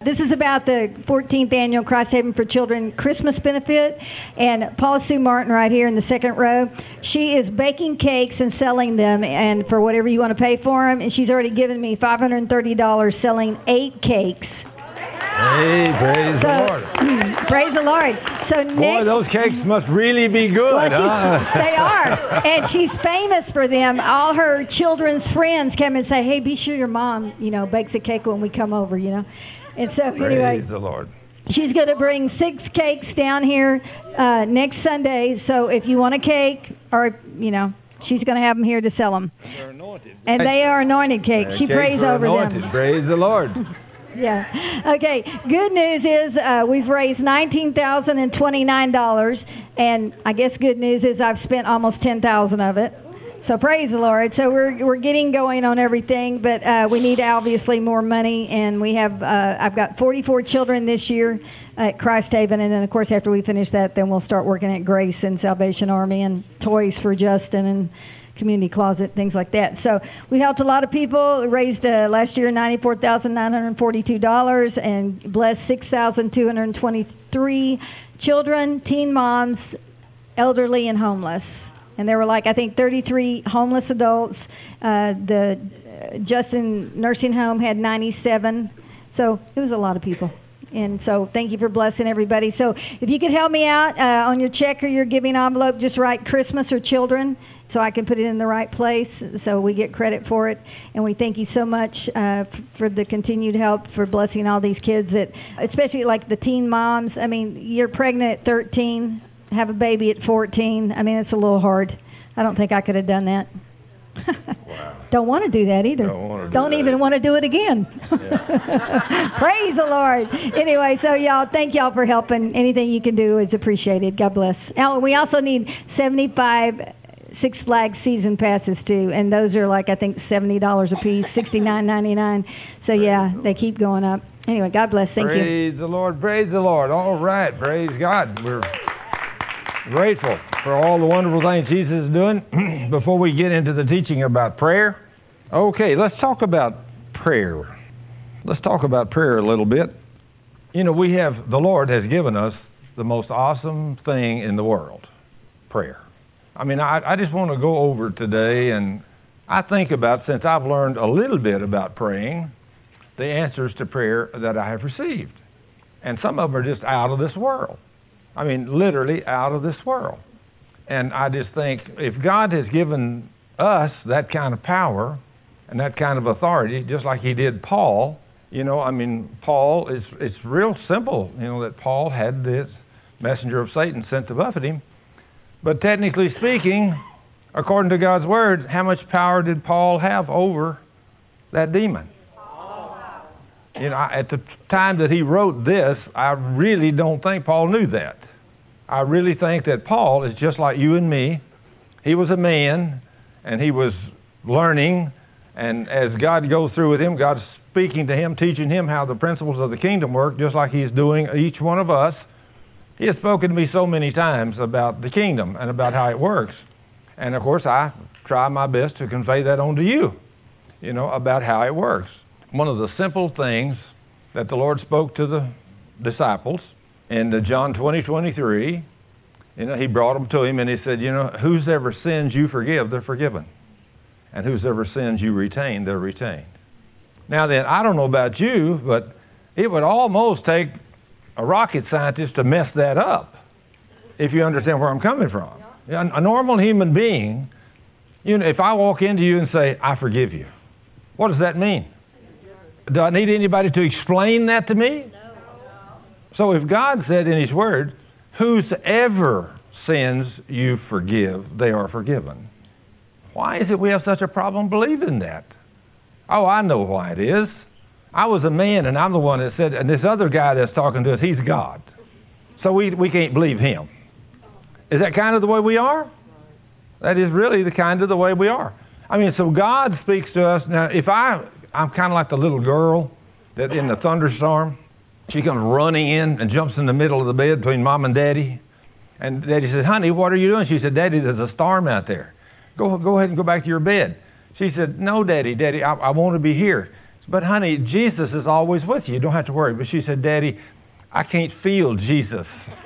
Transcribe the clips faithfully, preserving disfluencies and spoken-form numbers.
this is about the fourteenth Annual Christ Haven for Children Christmas benefit. And Paula Sue Martin right here in the second row, she is baking cakes and selling them, and for whatever you want to pay for them. And she's already given me five hundred thirty dollars selling eight cakes. Hey, praise so, the Lord. Praise the Lord. So Boy, next, those cakes must really be good, well, huh? They are. And she's famous for them. All her children's friends come and say, hey, be sure your mom, you know, bakes a cake when we come over, you know. And so, Praise anyway, the Lord. She's going to bring six cakes down here uh, next Sunday. So if you want a cake, or, you know, she's going to have them here to sell them. And they're anointed. And they are anointed cakes. Uh, She cakes prays are over anointed. them. Praise the Lord. Yeah. Okay. Good news is uh, we've raised nineteen thousand twenty-nine dollars, and I guess good news is I've spent almost ten thousand of it. So praise the Lord. So we're we're getting going on everything, but uh, we need obviously more money, and we have uh, I've got forty-four children this year at Christ Haven, and then of course after we finish that, then we'll start working at Grace and Salvation Army and Toys for Justin and Community Closet, things like that. So we helped a lot of people. We raised uh, last year ninety-four thousand nine hundred forty-two dollars and blessed six thousand two hundred twenty-three children, teen moms, elderly, and homeless. And there were like, I think, thirty-three homeless adults. Uh, the uh, Justin Nursing Home had ninety-seven. So it was a lot of people. And so thank you for blessing everybody. So if you could help me out uh, on your check or your giving envelope, just write Christmas or children, so I can put it in the right place, so we get credit for it. And we thank you so much uh, f- for the continued help, for blessing all these kids, that, especially like the teen moms. I mean, you're pregnant at thirteen, have a baby at fourteen. I mean, it's a little hard. I don't think I could have done that. Wow. Don't want to do that either. Don't want to do Don't that. even want to do it again. Yeah. Praise the Lord. Anyway, so y'all, thank y'all for helping. Anything you can do is appreciated. God bless. Now, we also need seventy-five Six Flags season passes too, and those are like, I think, seventy dollars a piece, sixty-nine ninety-nine. So yeah, they keep going up. Anyway, God bless. Thank praise you. Praise the Lord. Praise the Lord. All right. Praise God. We're grateful for all the wonderful things Jesus is doing. Before we get into the teaching about prayer, okay, let's talk about prayer. Let's talk about prayer a little bit. You know, we have, the Lord has given us the most awesome thing in the world, prayer. I mean, I, I just want to go over today, and I think about, since I've learned a little bit about praying, the answers to prayer that I have received. And some of them are just out of this world. I mean, literally out of this world. And I just think, if God has given us that kind of power and that kind of authority, just like he did Paul, you know, I mean, Paul, is it's real simple, you know, that Paul had this messenger of Satan sent to buffet him. But technically speaking, according to God's word, how much power did Paul have over that demon? You know, at the time that he wrote this, I really don't think Paul knew that. I really think that Paul is just like you and me. He was a man, and he was learning, and as God goes through with him, God's speaking to him, teaching him how the principles of the kingdom work, just like he's doing each one of us. He has spoken to me so many times about the kingdom and about how it works. And of course, I try my best to convey that on to you, you know, about how it works. One of the simple things that the Lord spoke to the disciples in the John twenty twenty-three, you know, he brought them to him and he said, you know, whosever sins you forgive, they're forgiven. And whosever sins you retain, they're retained. Now then, I don't know about you, but it would almost take a rocket scientist to mess that up, if you understand where I'm coming from. A normal human being, you know, if I walk into you and say, I forgive you, what does that mean? Do I need anybody to explain that to me? So if God said in his word, whosoever sins you forgive, they are forgiven. Why is it we have such a problem believing that? Oh, I know why it is. I was a man, and I'm the one that said, and this other guy that's talking to us, he's God. So we we can't believe him. Is that kind of the way we are? That is really the kind of the way we are. I mean, so God speaks to us. Now, if I, I'm kind of like the little girl that in the thunderstorm, she comes running in and jumps in the middle of the bed between mom and daddy. And daddy said, honey, what are you doing? She said, daddy, there's a storm out there. Go, go ahead and go back to your bed. She said, no, daddy, daddy, I, I want to be here. But honey, Jesus is always with you. You don't have to worry. But she said, Daddy, I can't feel Jesus.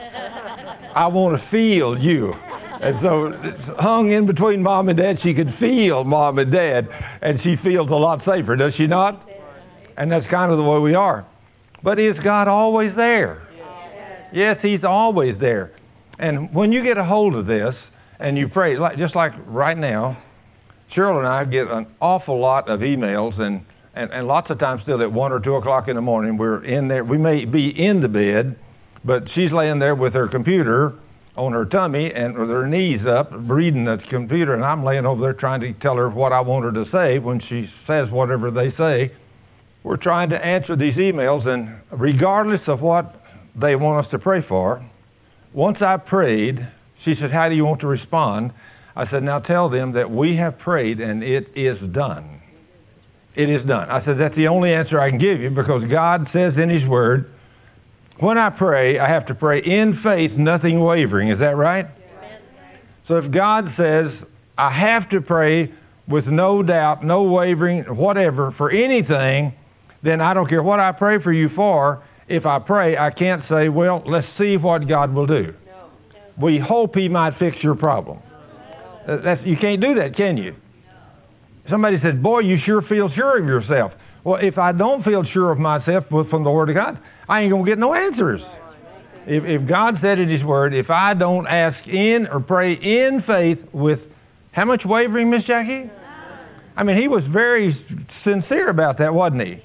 I want to feel you. And so it's hung in between Mom and Dad. She could feel Mom and Dad, and she feels a lot safer, does she not? And that's kind of the way we are. But is God always there? Yes, He's always there. And when you get a hold of this and you pray, like, just like right now, Cheryl and I get an awful lot of emails, and, and, and lots of times still at one or two o'clock in the morning, we're in there. We may be in the bed, but she's laying there with her computer on her tummy and with her knees up, reading the computer, and I'm laying over there trying to tell her what I want her to say when she says whatever they say. We're trying to answer these emails, and regardless of what they want us to pray for, once I prayed, she said, how do you want to respond? I said, now tell them that we have prayed and it is done. It is done. I said, that's the only answer I can give you, because God says in His Word, when I pray, I have to pray in faith, nothing wavering. Is that right? Yes. So if God says, I have to pray with no doubt, no wavering, whatever, for anything, then I don't care what I pray for you for. If I pray, I can't say, well, let's see what God will do. No. We hope He might fix your problem. No. That's, you can't do that, can you? No. Somebody said, boy, you sure feel sure of yourself. Well, if I don't feel sure of myself from the Word of God, I ain't going to get no answers. If, if God said in His Word, if I don't ask in or pray in faith with, how much wavering, Miss Jackie? I mean, He was very sincere about that, wasn't He?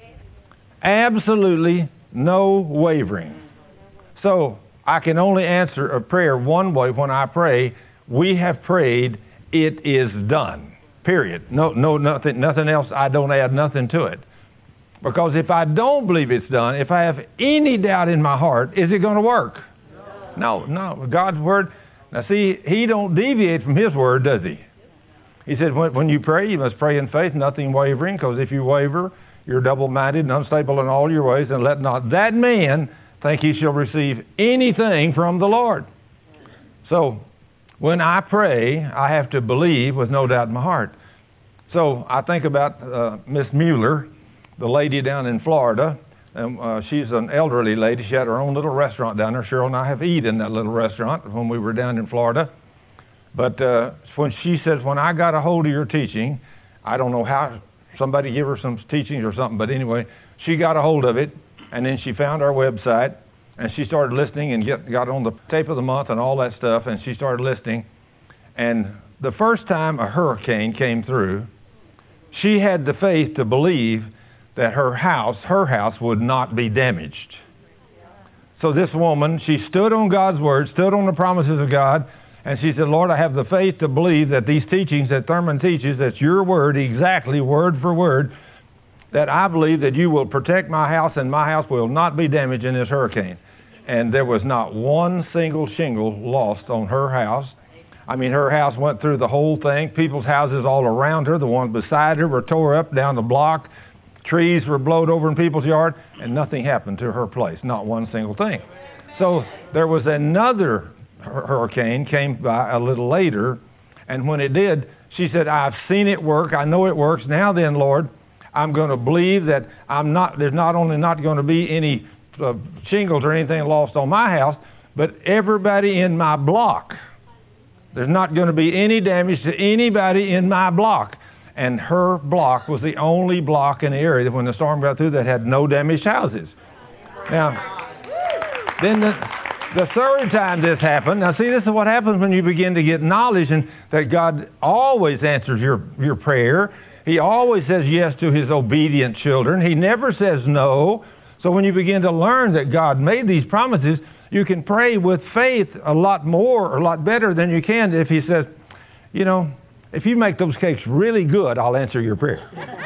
Absolutely no wavering. So I can only answer a prayer one way when I pray, we have prayed, it is done. Period. No, no, nothing, nothing else. I don't add nothing to it. Because if I don't believe it's done, if I have any doubt in my heart, is it going to work? No, no. God's Word, now see, He don't deviate from His Word, does He? He said, when, when you pray, you must pray in faith, nothing wavering, because if you waver, you're double-minded and unstable in all your ways, and let not that man think he shall receive anything from the Lord. So, when I pray, I have to believe with no doubt in my heart. So, I think about uh, Miss Mueller, the lady down in Florida. Um, uh, she's an elderly lady. She had her own little restaurant down there. Cheryl and I have eaten in that little restaurant when we were down in Florida. But uh, when she says, when I got a hold of your teaching, I don't know how, somebody gave her some teachings or something, but anyway, she got a hold of it, and then she found our website, and she started listening and get, got on the tape of the month and all that stuff, and she started listening. And the first time a hurricane came through, she had the faith to believe that her house, her house would not be damaged. So this woman, she stood on God's Word, stood on the promises of God, and she said, Lord, I have the faith to believe that these teachings that Thurman teaches, that's your word, exactly word for word, that I believe that you will protect my house and my house will not be damaged in this hurricane. And there was not one single shingle lost on her house. I mean, her house went through the whole thing. People's houses all around her, the ones beside her, were tore up down the block. Trees were blowed over in people's yard, and nothing happened to her place, not one single thing. So there was another hurricane came by a little later, and when it did, she said, I've seen it work. I know it works. Now then, Lord, I'm going to believe that I'm not. There's not only not going to be any uh, shingles or anything lost on my house, but everybody in my block. There's not going to be any damage to anybody in my block. And her block was the only block in the area that when the storm got through that had no damaged houses. Now, then the, the third time this happened, now see, this is what happens when you begin to get knowledge and that God always answers your, your prayer. He always says yes to His obedient children. He never says no. So when you begin to learn that God made these promises, you can pray with faith a lot more, or a lot better than you can if He says, you know, if you make those cakes really good, I'll answer your prayer.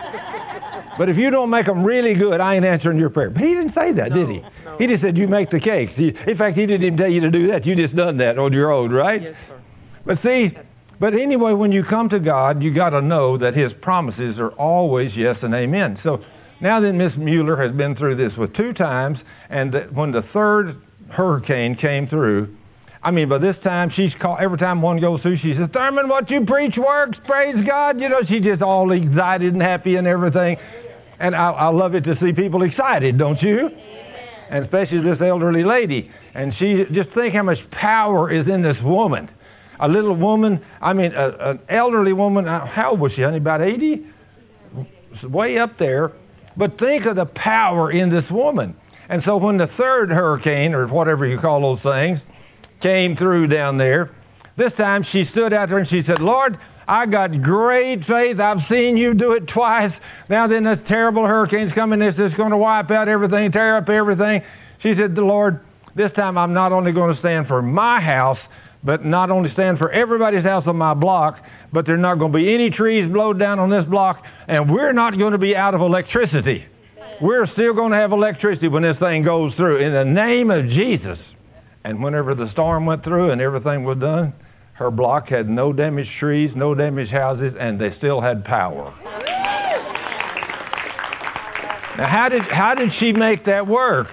But if you don't make them really good, I ain't answering your prayer. But He didn't say that, no, did He? No. He just said, you make the cakes. He, in fact, He didn't even tell you to do that. You just done that on your own, right? Yes, sir. But see, but anyway, when you come to God, you got to know that His promises are always yes and amen. So now then, Miss Mueller has been through this with two times, and that when the third hurricane came through, I mean, by this time, she's called, every time one goes through, she says, Thurman, what you preach works, praise God. You know, she's just all excited and happy and everything. And I, I love it to see people excited, don't you? And especially this elderly lady. And she, just think how much power is in this woman. A little woman, I mean, a, an elderly woman, how old was she, honey? About eighty? Way up there. But think of the power in this woman. And so when the third hurricane, or whatever you call those things, came through down there, this time she stood out there and she said, Lord, I got great faith. I've seen you do it twice. Now then this terrible hurricane's coming. This is going to wipe out everything, tear up everything. She said, the Lord, this time I'm not only going to stand for my house, but not only stand for everybody's house on my block, but there's not going to be any trees blowed down on this block, and we're not going to be out of electricity. We're still going to have electricity when this thing goes through, in the name of Jesus. And whenever the storm went through and everything was done, her block had no damaged trees, no damaged houses, and they still had power. Now, how did, how did she make that work?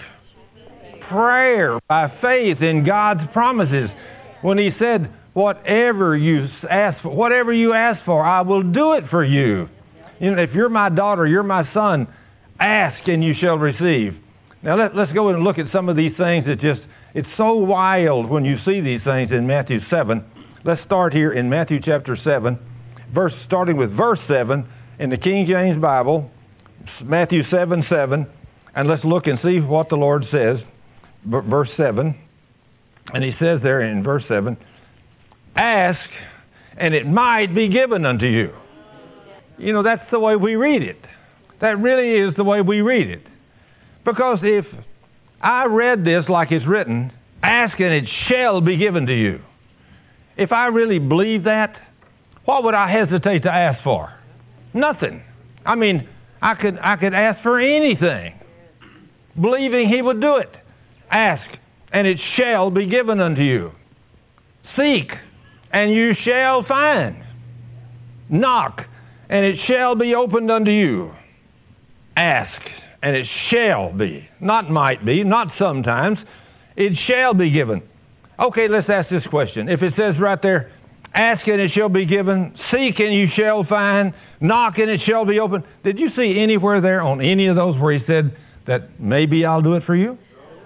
Prayer, by faith in God's promises. When he said, whatever you ask for, whatever you ask for, I will do it for you. You know, if you're my daughter, you're my son, ask and you shall receive. Now let, let's go and look at some of these things that just, it's so wild when you see these things in Matthew seven. Let's start here in Matthew chapter seven, verse starting with verse seven in the King James Bible, Matthew seven seven, and let's look and see what the Lord says. Verse seven. And he says there in verse seven, ask, and it might be given unto you. You know, that's the way we read it. That really is the way we read it. Because if I read this like it's written, ask and it shall be given to you. If I really believe that, what would I hesitate to ask for? Nothing. I mean, I could, I could ask for anything, believing he would do it. Ask, and it shall be given unto you. Seek, and you shall find. Knock, and it shall be opened unto you. Ask, and it shall be. Not might be, not sometimes. It shall be given. Okay, let's ask this question. If it says right there, ask and it shall be given, seek and you shall find, knock and it shall be opened. Did you see anywhere there on any of those where he said that maybe I'll do it for you?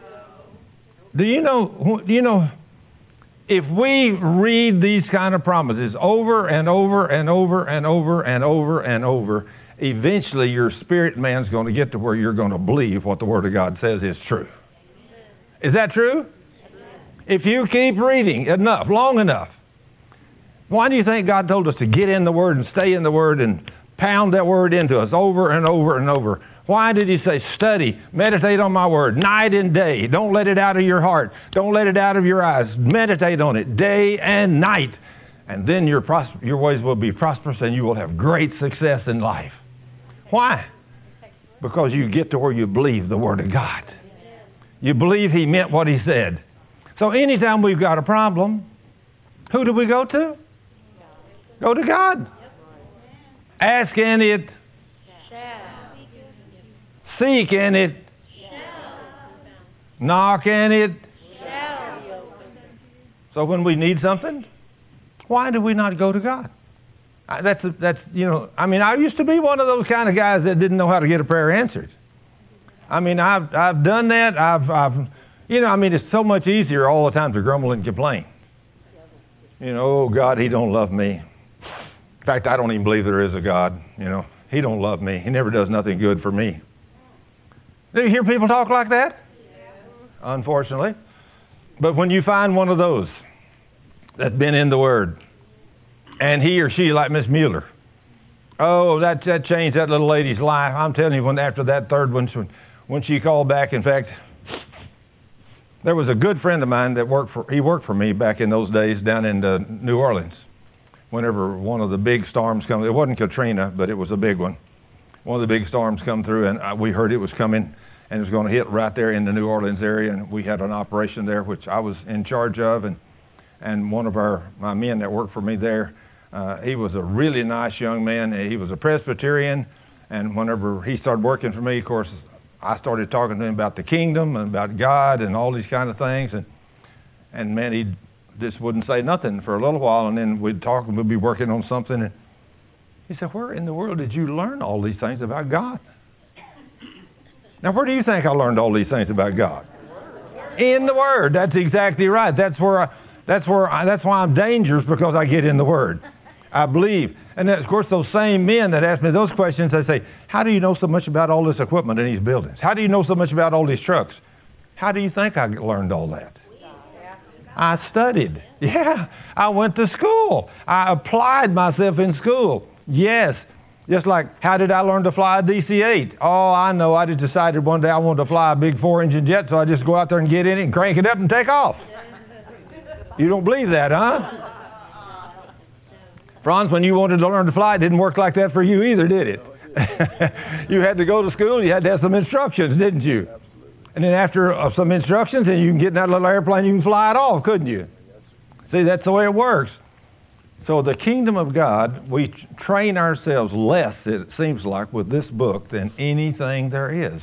Do you know, do you know, if we read these kind of promises over and over and over and over and over and over, eventually your spirit man's going to get to where you're going to believe what the Word of God says is true. Is that true? If you keep reading enough, long enough, why do you think God told us to get in the Word and stay in the Word and pound that Word into us over and over and over? Why did he say, study, meditate on my Word, night and day. Don't let it out of your heart. Don't let it out of your eyes. Meditate on it day and night. And then your, pros- your ways will be prosperous and you will have great success in life. Why? Because you get to where you believe the Word of God. You believe he meant what he said. So anytime we've got a problem, who do we go to? Go to God. Ask and it seek and it knock and it so when we need something, why do we not go to God? That's, that's, you know, I mean, I used to be one of those kind of guys that didn't know how to get a prayer answered. I mean, I've, I've done that. I've, I've, you know, I mean, it's so much easier all the time to grumble and complain. You know, oh, God, he don't love me. In fact, I don't even believe there is a God, you know. He don't love me. He never does nothing good for me. Do you hear people talk like that? Yeah. Unfortunately. But when you find one of those that's been in the Word, and he or she, like Miss Mueller, oh, that, that changed that little lady's life. I'm telling you, when after that third one, when, when she called back, in fact, there was a good friend of mine that worked for, he worked for me back in those days down in uh, New Orleans. Whenever one of the big storms come, it wasn't Katrina, but it was a big one. One of the big storms come through, and we heard it was coming, and it was going to hit right there in the New Orleans area, and we had an operation there, which I was in charge of, and and one of our my men that worked for me there, uh, he was a really nice young man. He was a Presbyterian, and whenever he started working for me, of course, I started talking to him about the kingdom and about God and all these kind of things, and and man, he just wouldn't say nothing for a little while, and then we'd talk and we'd be working on something, and he said, where in the world did you learn all these things about God? Now, where do you think I learned all these things about God? In the Word. That's exactly right. That's where I, that's where I, that's why I'm dangerous, because I get in the Word. I believe. And then, of course, those same men that ask me those questions, they say, how do you know so much about all this equipment in these buildings? How do you know so much about all these trucks? How do you think I learned all that? I studied. Yeah. I went to school. I applied myself in school. Yes. Just like, how did I learn to fly a D C eight? Oh, I know. I just decided one day I wanted to fly a big four-engine jet, so I just go out there and get in it and crank it up and take off. You don't believe that, huh? Franz, when you wanted to learn to fly, it didn't work like that for you either, did it? You had to go to school. You had to have some instructions, didn't you? And then after uh, some instructions, and you can get in that little airplane, you can fly it off, couldn't you? See, that's the way it works. So the kingdom of God, we train ourselves less, it seems like, with this book than anything there is.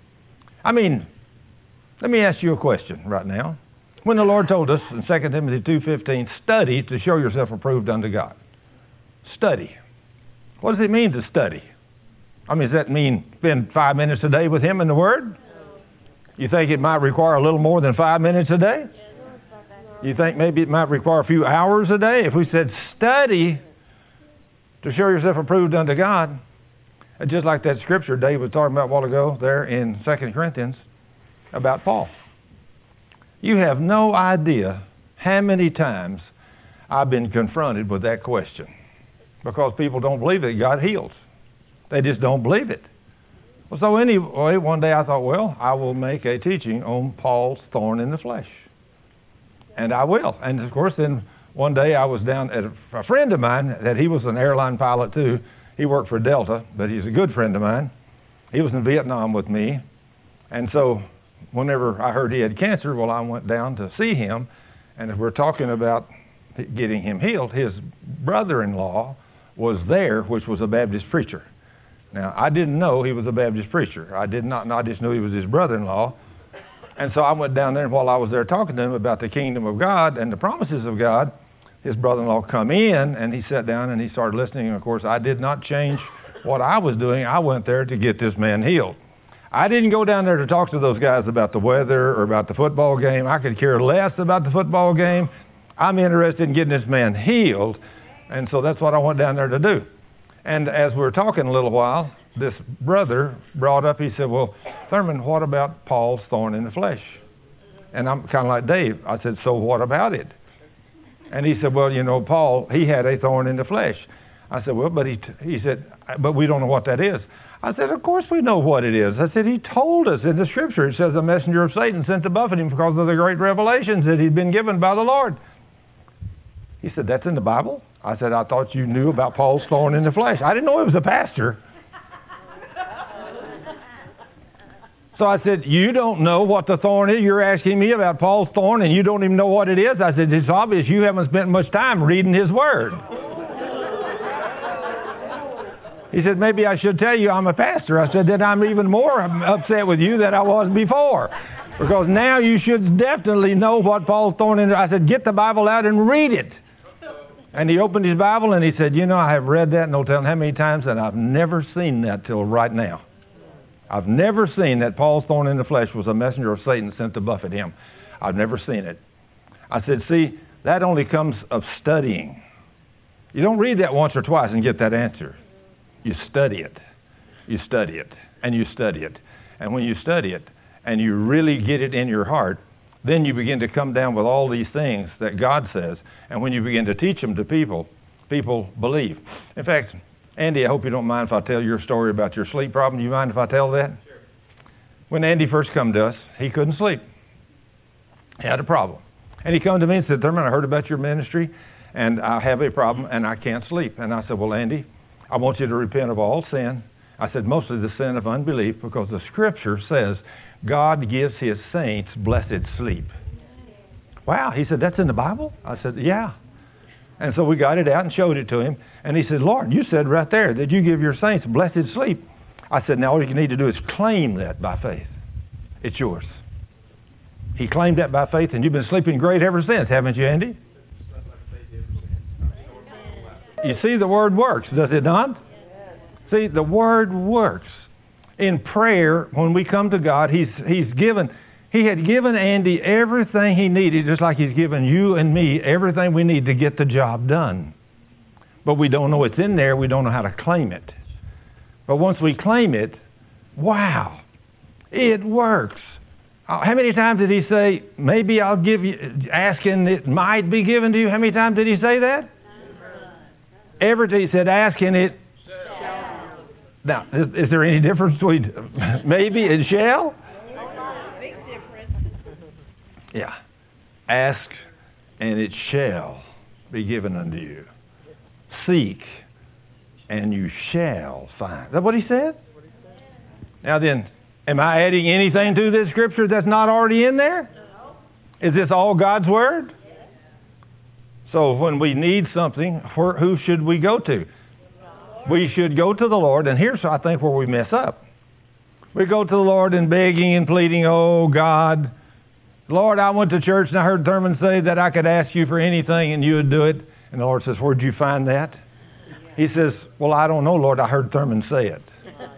I mean, let me ask you a question right now. When the Lord told us in Second Timothy two fifteen, study to show yourself approved unto God. Study. What does it mean to study? I mean, does that mean spend five minutes a day with Him in the Word? You think it might require a little more than five minutes a day? You think maybe it might require a few hours a day? If we said study to show yourself approved unto God, just like that scripture Dave was talking about a while ago there in Second Corinthians about Paul. You have no idea how many times I've been confronted with that question, because people don't believe that God heals. They just don't believe it. Well, so anyway, one day I thought, well, I will make a teaching on Paul's thorn in the flesh. And I will. And of course, then one day I was down at a, a friend of mine, that he was an airline pilot too. He worked for Delta, but he's a good friend of mine. He was in Vietnam with me. And so whenever I heard he had cancer, well, I went down to see him. And if we're talking about getting him healed, his brother-in-law was there, which was a Baptist preacher. Now, I didn't know he was a Baptist preacher. I did not know. I just knew he was his brother-in-law. And so I went down there, and while I was there talking to him about the kingdom of God and the promises of God, his brother-in-law come in, and he sat down, and he started listening. And, of course, I did not change what I was doing. I went there to get this man healed. I didn't go down there to talk to those guys about the weather or about the football game. I could care less about the football game. I'm interested in getting this man healed, and so that's what I went down there to do. And as we were talking a little while, this brother brought up, he said, well, Thurman, what about Paul's thorn in the flesh? And I'm kind of like Dave. I said, so what about it? And he said, well, you know, Paul, he had a thorn in the flesh. I said, well, but he, t-, he said, but we don't know what that is. I said, of course we know what it is. I said, he told us in the scripture. It says a messenger of Satan sent to buffet him because of the great revelations that he'd been given by the Lord. He said, that's in the Bible? I said, I thought you knew about Paul's thorn in the flesh. I didn't know he was a pastor. So I said, you don't know what the thorn is? You're asking me about Paul's thorn and you don't even know what it is? I said, it's obvious you haven't spent much time reading his word. He said, maybe I should tell you I'm a pastor. I said, then I'm even more upset with you than I was before. Because now you should definitely know what Paul's thorn is. I said, get the Bible out and read it. And he opened his Bible and he said, you know, I have read that no telling how many times, and I've never seen that till right now. I've never seen that Paul's thorn in the flesh was a messenger of Satan sent to buffet him. I've never seen it. I said, see, that only comes of studying. You don't read that once or twice and get that answer. You study it. You study it. And you study it. And when you study it and you really get it in your heart, then you begin to come down with all these things that God says. And when you begin to teach them to people, people believe. In fact, Andy, I hope you don't mind if I tell your story about your sleep problem. Do you mind if I tell that? Sure. When Andy first come to us, he couldn't sleep. He had a problem. And he come to me and said, Thurman, I heard about your ministry, and I have a problem, and I can't sleep. And I said, well, Andy, I want you to repent of all sin. I said, mostly the sin of unbelief, because the Scripture says God gives His saints blessed sleep. Wow. He said, that's in the Bible? I said, yeah. And so we got it out and showed it to him. And he said, Lord, you said right there that you give your saints blessed sleep. I said, now all you need to do is claim that by faith. It's yours. He claimed that by faith, and you've been sleeping great ever since, haven't you, Andy? You see, the Word works, does it not? See, the Word works. In prayer, when we come to God, He's He's given, He had given Andy everything he needed, just like He's given you and me everything we need to get the job done. But we don't know it's in there. We don't know how to claim it. But once we claim it, wow, it works. How many times did He say, maybe I'll give you, asking it might be given to you? How many times did He say that? Every time He said, asking it. Now, is, is there any difference between maybe and shall? Big difference. Yeah. Ask, and it shall be given unto you. Seek, and you shall find. Is that what He said? Now then, am I adding anything to this scripture that's not already in there? Is this all God's Word? So when we need something, where, who should we go to? We should go to the Lord, and here's, I think, where we mess up. We go to the Lord and begging and pleading, oh, God, Lord, I went to church and I heard Thurman say that I could ask you for anything and you would do it. And the Lord says, where'd you find that? He says, well, I don't know, Lord, I heard Thurman say it.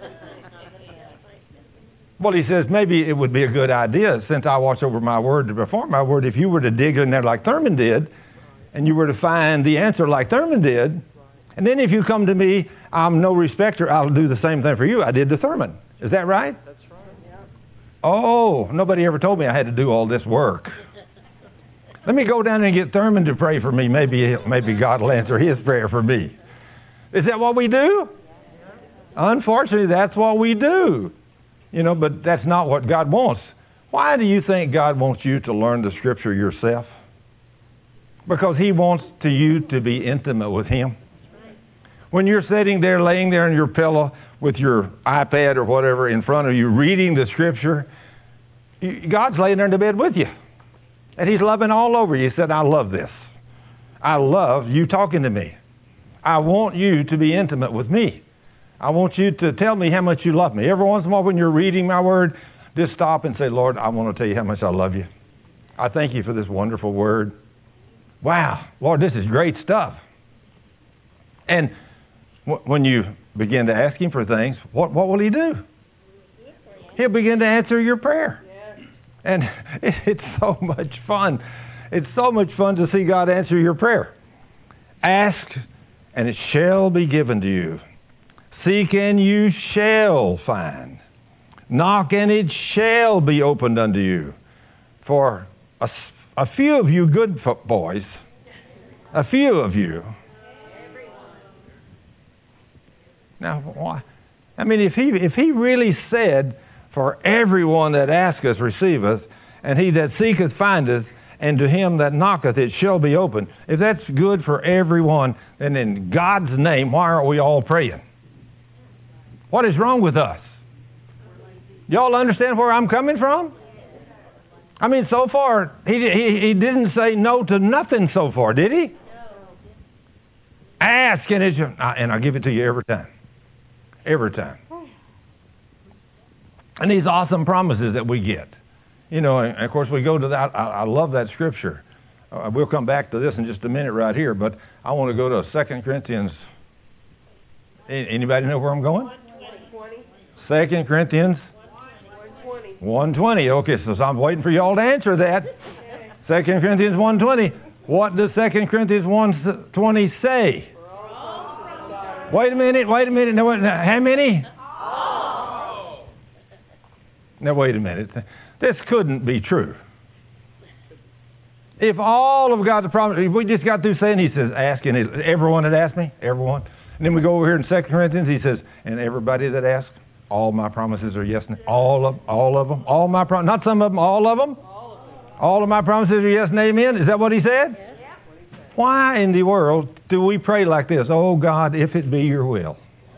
Well, he says, maybe it would be a good idea, since I watch over my word to perform my word, if you were to dig in there like Thurman did, and you were to find the answer like Thurman did, and then if you come to me, I'm no respecter, I'll do the same thing for you I did to Thurman. Is that right? That's right. Yeah. Oh, nobody ever told me I had to do all this work. Let me go down and get Thurman to pray for me. Maybe, maybe God will answer his prayer for me. Is that what we do? Unfortunately, that's what we do. You know, but that's not what God wants. Why do you think God wants you to learn the Scripture yourself? Because He wants to you to be intimate with Him. When you're sitting there, laying there on your pillow with your iPad or whatever in front of you, reading the Scripture, God's laying there in the bed with you. And He's loving all over you. He said, I love this. I love you talking to me. I want you to be intimate with me. I want you to tell me how much you love me. Every once in a while when you're reading my word, just stop and say, Lord, I want to tell you how much I love you. I thank you for this wonderful word. Wow, Lord, this is great stuff. And w- when you begin to ask Him for things, what, what will He do? He'll begin to answer your prayer. And it, it's so much fun. It's so much fun to see God answer your prayer. Ask, and it shall be given to you. Seek, and you shall find. Knock, and it shall be opened unto you. For a, a few of you good boys, a few of you. Now, why? I mean, if he if he really said, for everyone that asketh receiveth, and he that seeketh findeth, and to him that knocketh it shall be opened. If that's good for everyone, then in God's name, why aren't we all praying? What is wrong with us? Y'all understand where I'm coming from? I mean, so far, he, he, he didn't say no to nothing so far, did he? Ask, and, it's, and I'll give it to you every time. Every time. And these awesome promises that we get. You know, and of course we go to that. I, I love that scripture. Uh, we'll come back to this in just a minute right here, but I want to go to Second Corinthians. Anybody know where I'm going? Second Corinthians one twenty. Okay, so I'm waiting for y'all to answer that. Second Corinthians one twenty. What does Second Corinthians one twenty say? Wait a minute, wait a minute. No, how many? Now, wait a minute. This couldn't be true. If all of God's promises, we just got through saying, He says, asking, everyone that asked me, everyone. And then we go over here in Second Corinthians, He says, and everybody that asked, all my promises are yes and all of all of them, all my promises, not some of them, all of them. All of them. All of my promises are yes and amen. Is that what He said? Yes. Yeah. Why in the world do we pray like this? Oh God, if it be your will.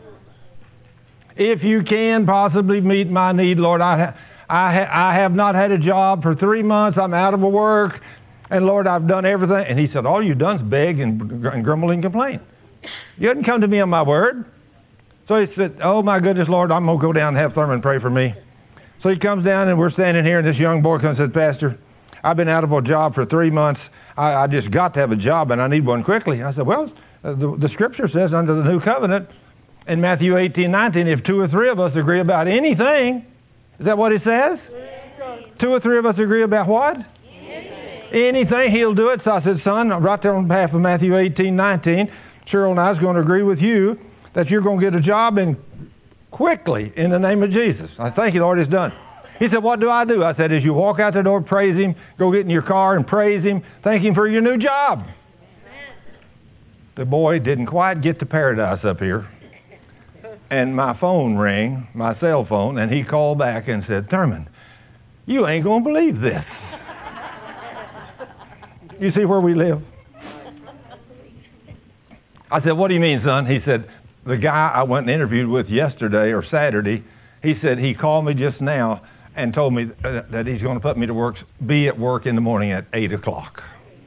If you can possibly meet my need, Lord, I, ha- I, ha- I have not had a job for three months. I'm out of work. And Lord, I've done everything. And He said, all you've done is beg and, and grumble and complain. You didn't come to me on my word. So he said, oh my goodness, Lord, I'm going to go down and have Thurman pray for me. So he comes down and we're standing here and this young boy comes and says, Pastor, I've been out of a job for three months. I, I just got to have a job and I need one quickly. I said, well, the, the scripture says under the new covenant, In Matthew eighteen nineteen, if two or three of us agree about anything, is that what it says? Two or three of us agree about what? Anything. Anything, he'll do it. So I said, son, right there on behalf of Matthew eighteen nineteen, Cheryl and I is going to agree with you that you're going to get a job and quickly in the name of Jesus. I thank you, Lord, it's done. He said, what do I do? I said, as you walk out the door, praise him, go get in your car and praise him, thank him for your new job. Amen. The boy didn't quite get to paradise up here. And my phone rang, my cell phone, and he called back and said, Thurman, you ain't going to believe this. You see where we live? I said, what do you mean, son? He said, the guy I went and interviewed with yesterday or Saturday, he said he called me just now and told me that he's going to put me to work, be at work in the morning at eight o'clock.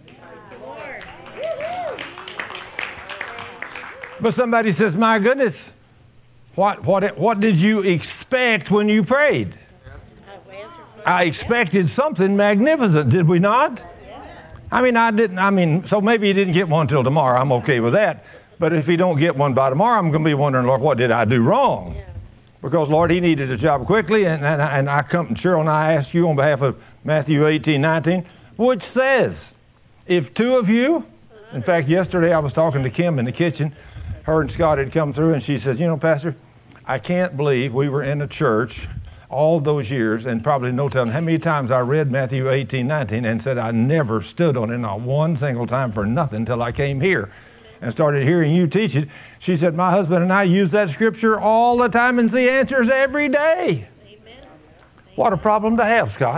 But somebody says, my goodness, what, what, what did you expect when you prayed? I expected something magnificent, did we not? I mean, I didn't, I mean, so maybe you didn't get one till tomorrow. I'm okay with that. But if you don't get one by tomorrow, I'm going to be wondering, Lord, what did I do wrong? Because, Lord, he needed a job quickly, and, and, and I come, Cheryl and I ask you on behalf of Matthew eighteen nineteen, which says, if two of you, in fact, yesterday I was talking to Kim in the kitchen, her and Scott had come through, and she says, you know, Pastor, I can't believe we were in a church all those years, and probably no telling how many times I read Matthew eighteen nineteen and said I never stood on it, not one single time for nothing until I came here and started hearing you teach it. She said, my husband and I use that scripture all the time and see answers every day. Amen. What a problem to have, Scott.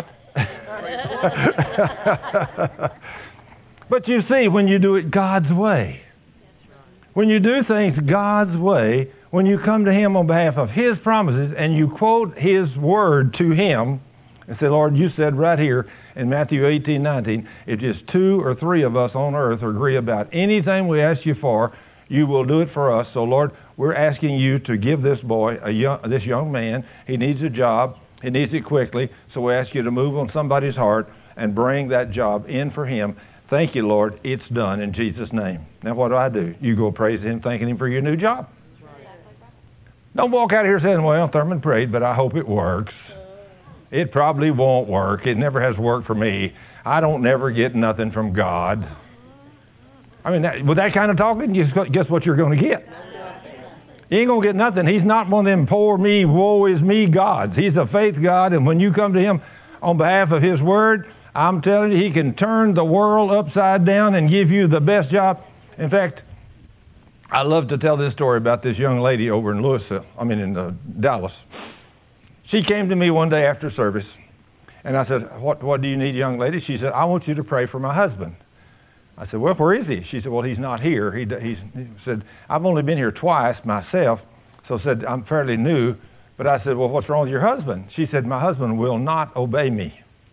But you see, when you do it God's way, when you do things God's way, when you come to him on behalf of his promises and you quote his word to him and say, Lord, you said right here in Matthew eighteen nineteen, if just two or three of us on earth agree about anything we ask you for, you will do it for us. So, Lord, we're asking you to give this boy, a young, this young man, he needs a job, he needs it quickly, so we ask you to move on somebody's heart and bring that job in for him. Thank you, Lord, it's done in Jesus' name. Now, what do I do? You go praise him, thanking him for your new job. Don't walk out of here saying, well, Thurman prayed, but I hope it works. It probably won't work. It never has worked for me. I don't never get nothing from God. I mean, that, with that kind of talking, guess what you're going to get? You ain't going to get nothing. He's not one of them poor me, woe is me gods. He's a faith God, and when you come to him on behalf of his word, I'm telling you, he can turn the world upside down and give you the best job. In fact, I love to tell this story about this young lady over in Louisville, I mean in uh, Dallas. She came to me one day after service, and I said, what, what do you need, young lady? She said, I want you to pray for my husband. I said, well, where is he? She said, well, he's not here. He, he's, he said, I've only been here twice myself, so said, I'm fairly new. But I said, well, what's wrong with your husband? She said, my husband will not obey me.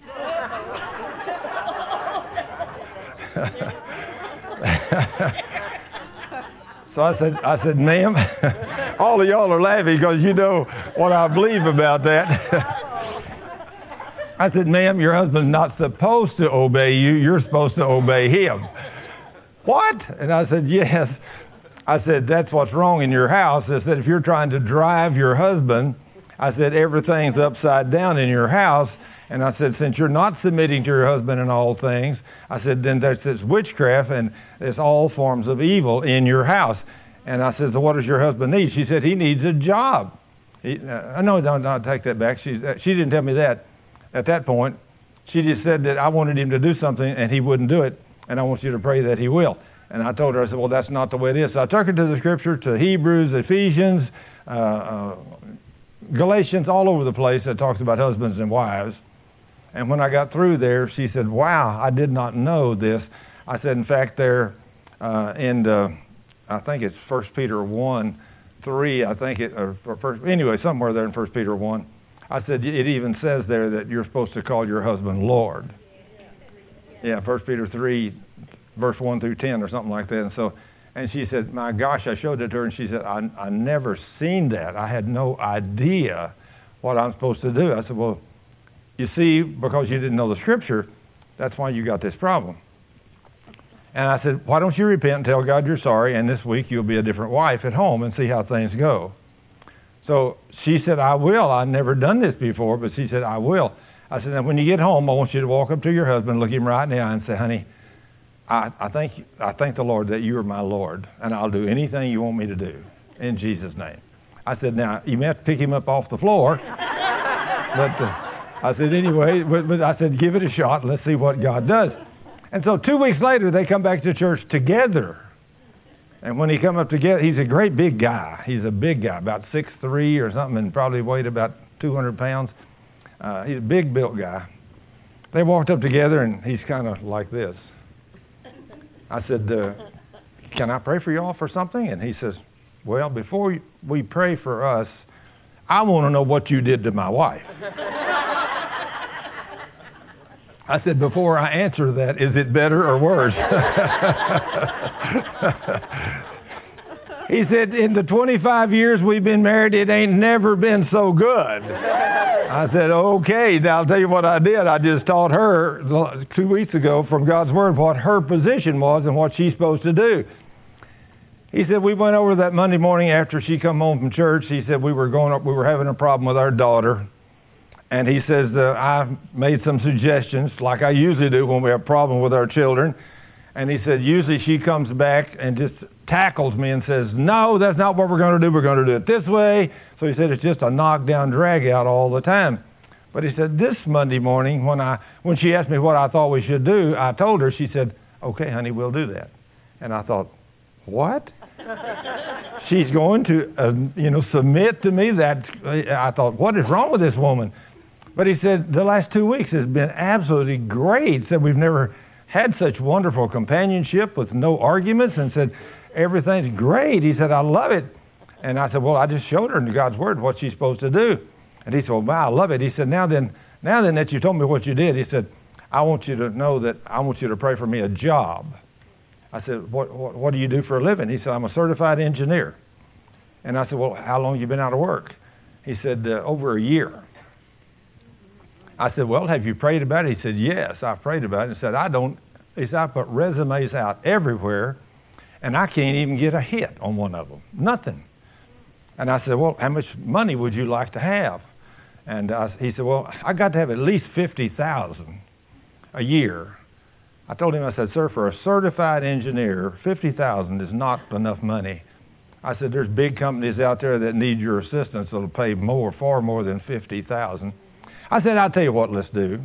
So I said, I said, ma'am, all of y'all are laughing because you know what I believe about that. I said, ma'am, your husband's not supposed to obey you. You're supposed to obey him. What? And I said, yes. I said, that's what's wrong in your house. I said, if you're trying to drive your husband, I said, everything's upside down in your house. And I said, since you're not submitting to your husband in all things, I said, then there's this witchcraft and there's all forms of evil in your house. And I said, so what does your husband need? She said, he needs a job. He, uh, no, no, no, take that back. She, uh, she didn't tell me that at that point. She just said that I wanted him to do something and he wouldn't do it. And I want you to pray that he will. And I told her, I said, well, that's not the way it is. So I took her to the scripture, to Hebrews, Ephesians, uh, uh, Galatians, all over the place that talks about husbands and wives. And when I got through there, she said, wow, I did not know this. I said, in fact, there uh, in, uh, I think it's First Peter one, three, I think it, or first, anyway, somewhere there in First Peter one, I said, it even says there that you're supposed to call your husband Lord. Yeah, First Peter three, verse one through ten or something like that. And so, and she said, my gosh, I showed it to her, and she said, I, I never seen that. I had no idea what I'm supposed to do. I said, well, you see, because you didn't know the scripture, that's why you got this problem. And I said, why don't you repent and tell God you're sorry, and this week you'll be a different wife at home and see how things go. So she said, I will. I've never done this before, but she said, I will. I said, now when you get home, I want you to walk up to your husband, look him right in the eye and say, honey, I, I, thank, I thank the Lord that you are my Lord, and I'll do anything you want me to do in Jesus' name. I said, now, you may have to pick him up off the floor. but uh, I said, anyway, but, but I said, give it a shot, and let's see what God does. And so two weeks later, they come back to church together. And when he come up together, he's a great big guy. He's a big guy, about six three or something, and probably weighed about two hundred pounds. Uh, he's a big built guy. They walked up together, and he's kind of like this. I said, uh, can I pray for y'all for something? And he says, well, before we pray for us, I want to know what you did to my wife. I said, before I answer that, is it better or worse? He said, in the twenty-five years we've been married, it ain't never been so good. I said, okay, now I'll tell you what I did. I just taught her two weeks ago from God's Word what her position was and what she's supposed to do. He said, we went over that Monday morning after she come home from church. He said, we were going up, we were having a problem with our daughter. And he says, uh, I made some suggestions, like I usually do when we have a problem with our children. And he said, usually she comes back and just tackles me and says, no, that's not what we're going to do. We're going to do it this way. So he said, it's just a knockdown, drag out all the time. But he said, this Monday morning, when I when she asked me what I thought we should do, I told her, she said, okay, honey, we'll do that. And I thought, what? She's going to, uh, you know, submit to me? That I thought, what is wrong with this woman? But he said, the last two weeks has been absolutely great. He said, we've never had such wonderful companionship with no arguments, and said, everything's great. He said, I love it. And I said, well, I just showed her in God's Word what she's supposed to do. And he said, well, wow, I love it. He said, now then, now then that you told me what you did, he said, I want you to know that I want you to pray for me a job. I said, what, what, what do you do for a living? He said, I'm a certified engineer. And I said, well, how long have you been out of work? He said, uh, over a year. I said, well, have you prayed about it? He said, yes, I've prayed about it. He said, I don't, he said, I put resumes out everywhere, and I can't even get a hit on one of them. Nothing. And I said, well, how much money would you like to have? And uh, he said, well, I got to have at least fifty thousand dollars a year. I told him, I said, sir, for a certified engineer, fifty thousand dollars is not enough money. I said, there's big companies out there that need your assistance that'll pay more, far more than fifty thousand dollars. I said, I'll tell you what, let's do.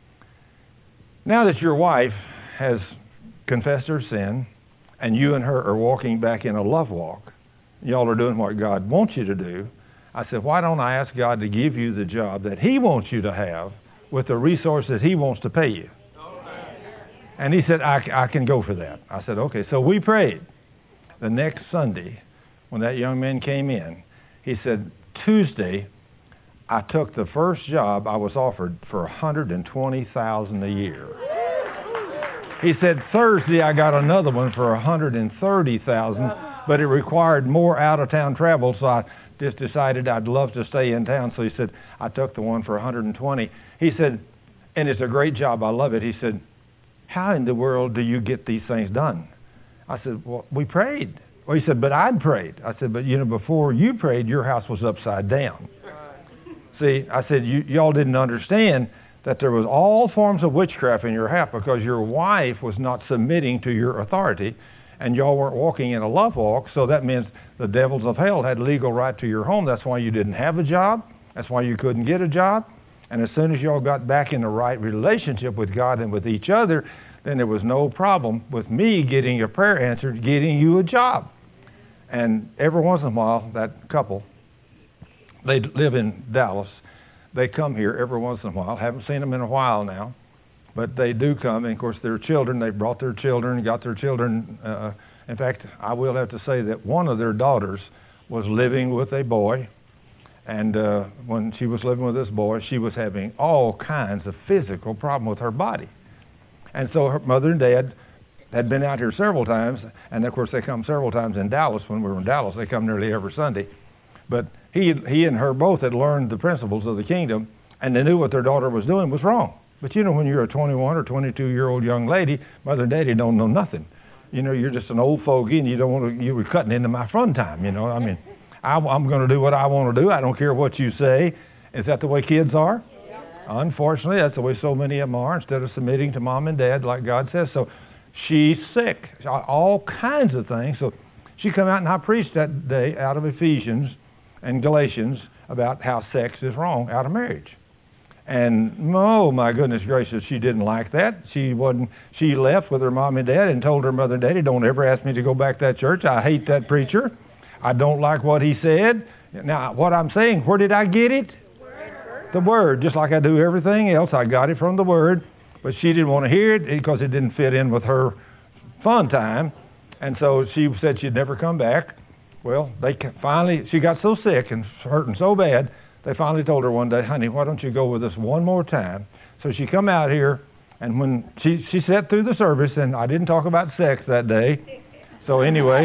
Now that your wife has confessed her sin, and you and her are walking back in a love walk, y'all are doing what God wants you to do, I said, why don't I ask God to give you the job that He wants you to have with the resources He wants to pay you? And he said, I, I can go for that. I said, okay. So we prayed. The next Sunday, when that young man came in, he said, Tuesday, I took the first job I was offered for one hundred twenty thousand dollars a year. He said, Thursday, I got another one for one hundred thirty thousand dollars, but it required more out-of-town travel, so I just decided I'd love to stay in town. So he said, I took the one for one hundred twenty. He said, and it's a great job. I love it. He said, how in the world do you get these things done? I said, well, we prayed. Well, he said, but I'd prayed. I said, but you know, before you prayed, your house was upside down. See, I said, you, y'all didn't understand that there was all forms of witchcraft in your house because your wife was not submitting to your authority, and y'all weren't walking in a love walk, so that means the devils of hell had legal right to your home. That's why you didn't have a job. That's why you couldn't get a job. And as soon as y'all got back in the right relationship with God and with each other, then there was no problem with me getting your prayer answered, getting you a job. And every once in a while, that couple, they live in Dallas. They come here every once in a while. Haven't seen them in a while now, but they do come. And of course, their children, they brought their children, got their children. Uh, in fact, I will have to say that one of their daughters was living with a boy. And uh, when she was living with this boy, she was having all kinds of physical problems with her body. And so her mother and dad had been out here several times. And of course, they come several times in Dallas. When we were in Dallas, they come nearly every Sunday. But he, he and her both had learned the principles of the kingdom, and they knew what their daughter was doing was wrong. But you know, when you're a twenty-one or twenty-two-year-old young lady, mother and daddy don't know nothing. you know, you're just an old fogey and you don't want to, you were cutting into my fun time, you know. I mean, I, I'm going to do what I want to do. I don't care what you say. Is that the way kids are? Yeah. Unfortunately, that's the way so many of them are, instead of submitting to mom and dad like God says. So she's sick, all kinds of things. So she come out and I preached that day out of Ephesians and Galatians about how sex is wrong out of marriage. And oh my goodness gracious, she didn't like that. She wasn't. She left with her mom and dad and told her mother and daddy, "Don't ever ask me to go back to that church. I hate that preacher. I don't like what he said." Now, what I'm saying, where did I get it? The Word. Just like I do everything else, I got it from the Word. But she didn't want to hear it because it didn't fit in with her fun time, and so she said she'd never come back. Well, they finally, she got so sick and hurting so bad, they finally told her one day, "Honey, why don't you go with us one more time?" So she come out here, and when she, she sat through the service, and I didn't talk about sex that day. So anyway,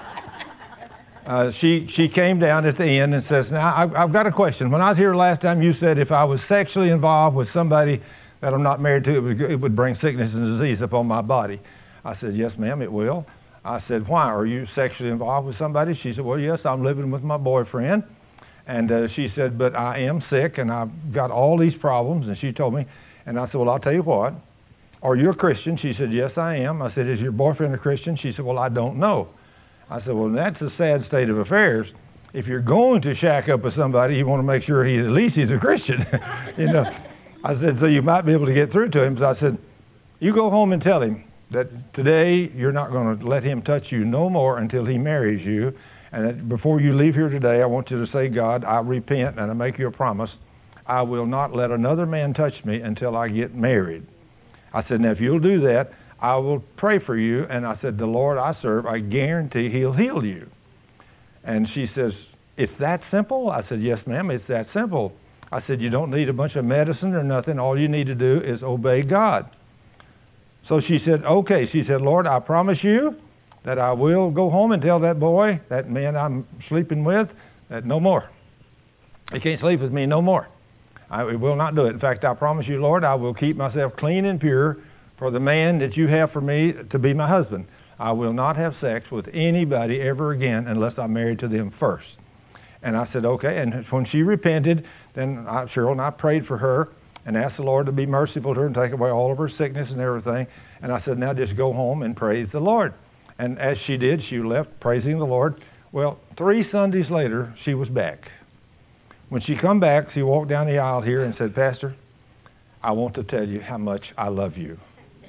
uh, she she came down at the end and says, "Now, I've, I've got a question. When I was here last time, you said if I was sexually involved with somebody that I'm not married to, it would, it would bring sickness and disease upon my body." I said, "Yes, ma'am, it will." I said, "Why? Are you sexually involved with somebody?" She said, "Well, yes, I'm living with my boyfriend." And uh, she said, "But I am sick and I've got all these problems." And she told me, and I said, "Well, I'll tell you what. Are you a Christian?" She said, "Yes, I am." I said, "Is your boyfriend a Christian?" She said, "Well, I don't know." I said, "Well, that's a sad state of affairs. If you're going to shack up with somebody, you want to make sure he at least he's a Christian." You know, I said, "So you might be able to get through to him." So I said, "You go home and tell him that today you're not going to let him touch you no more until he marries you. And that before you leave here today, I want you to say, 'God, I repent and I make you a promise. I will not let another man touch me until I get married.'" I said, "Now, if you'll do that, I will pray for you." And I said, "The Lord I serve, I guarantee he'll heal you." And she says, "It's that simple?" I said, "Yes, ma'am, it's that simple." I said, "You don't need a bunch of medicine or nothing. All you need to do is obey God." So she said, "Okay." She said, "Lord, I promise you that I will go home and tell that boy, that man I'm sleeping with, that no more. He can't sleep with me no more. I will not do it. In fact, I promise you, Lord, I will keep myself clean and pure for the man that you have for me to be my husband. I will not have sex with anybody ever again unless I'm married to them first." And I said, "Okay." And when she repented, then I, Cheryl and I prayed for her and asked the Lord to be merciful to her and take away all of her sickness and everything. And I said, "Now just go home and praise the Lord." And as she did, she left praising the Lord. Well, three Sundays later, she was back. When she come back, she walked down the aisle here and said, "Pastor, I want to tell you how much I love you."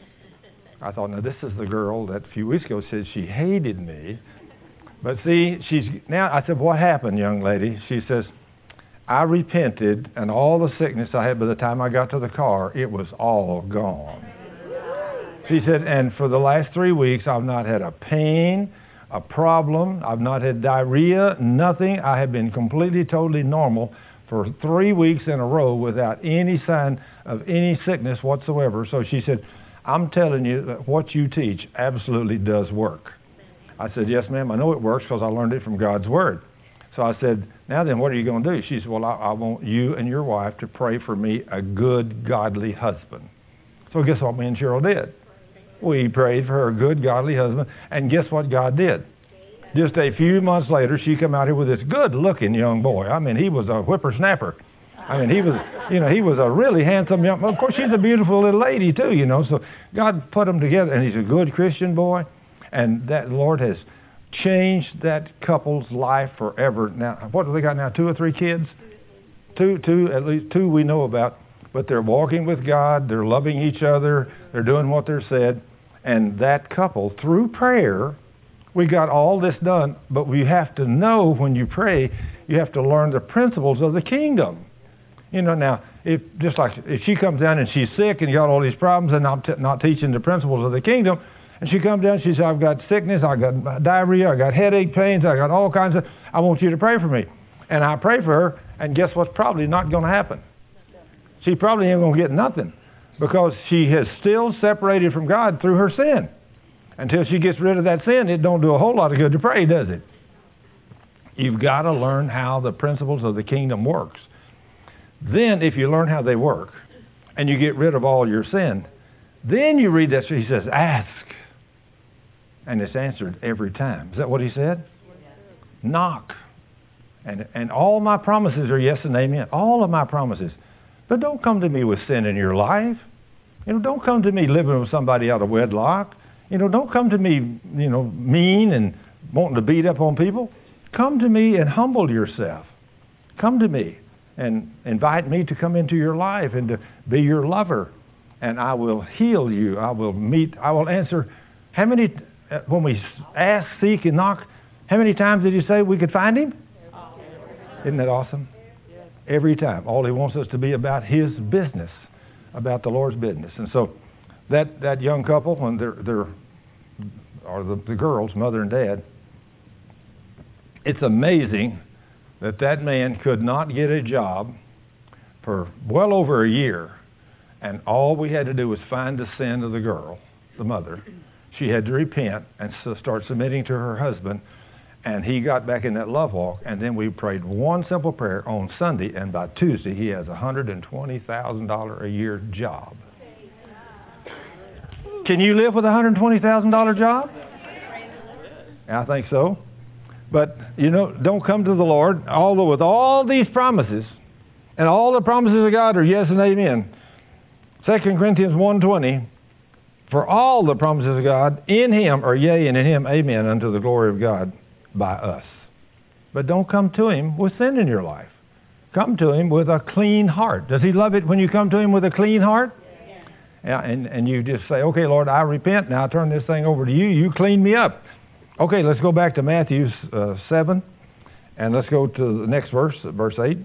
I thought, now this is the girl that a few weeks ago said she hated me. But see, she's now, I said, "What happened, young lady?" She says, "I repented, and all the sickness I had by the time I got to the car, it was all gone." She said, "And for the last three weeks, I've not had a pain, a problem. I've not had diarrhea, nothing. I have been completely, totally normal for three weeks in a row without any sign of any sickness whatsoever." So she said, "I'm telling you that what you teach absolutely does work." I said, "Yes, ma'am, I know it works because I learned it from God's Word." So I said, "Now then, what are you going to do?" She said, "Well, I, I want you and your wife to pray for me a good, godly husband." So guess what me and Cheryl did? We prayed for her good, godly husband, and guess what God did? Just a few months later, she come out here with this good-looking young boy. I mean, he was a whippersnapper. I mean, he was, you know, he was a really handsome young. Of course, she's a beautiful little lady too, you know. So God put them together, and he's a good Christian boy, and that Lord has changed that couple's life forever. Now, what do they got now? Two or three kids? Two, two, at least two we know about. But they're walking with God, they're loving each other, they're doing what they're said. And that couple, through prayer, we got all this done. But we have to know when you pray, you have to learn the principles of the kingdom. You know, now, if just like if she comes down and she's sick and you got all these problems and I'm t- not teaching the principles of the kingdom, and she comes down and she says, "I've got sickness, I've got diarrhea, I've got headache pains, I've got all kinds of, I want you to pray for me." And I pray for her, and guess what's probably not going to happen? She probably ain't going to get nothing because she has still separated from God through her sin. Until she gets rid of that sin, it don't do a whole lot of good to pray, does it? You've got to learn how the principles of the kingdom works. Then, if you learn how they work, and you get rid of all your sin, then you read that, he says, "Ask." and it's answered every time. Is that what he said? Knock. And and all my promises are yes and amen. All of my promises. But don't come to me with sin in your life. You know, don't come to me living with somebody out of wedlock. You know, don't come to me, you know, mean and wanting to beat up on people. Come to me and humble yourself. Come to me and invite me to come into your life and to be your lover. And I will heal you. I will meet, I will answer. How many, when we ask, seek, and knock, how many times did you say we could find him? Isn't that awesome? Every time. All he wants us to be about his business, about the Lord's business. And so that, that young couple, when they're, they're or the, the girls, mother and dad, it's amazing that that man could not get a job for well over a year. And all we had to do was find the sin of the girl, the mother. She had to repent and so start submitting to her husband. And he got back in that love walk, and then we prayed one simple prayer on Sunday, and by Tuesday he has a one hundred twenty thousand dollars a year job. Can you live with a one hundred twenty thousand dollars job? I think so. But, you know, don't come to the Lord, although with all these promises, and all the promises of God are yes and amen. Second Corinthians one twenty, for all the promises of God in him are yea, and in him amen, unto the glory of God by us. But don't come to him with sin in your life. Come to him with a clean heart. Does he love it when you come to him with a clean heart? Yeah. Yeah, and, and you just say, okay, Lord, I repent. Now I turn this thing over to you. You clean me up. Okay, let's go back to Matthew uh, seven, and let's go to the next verse, verse eight.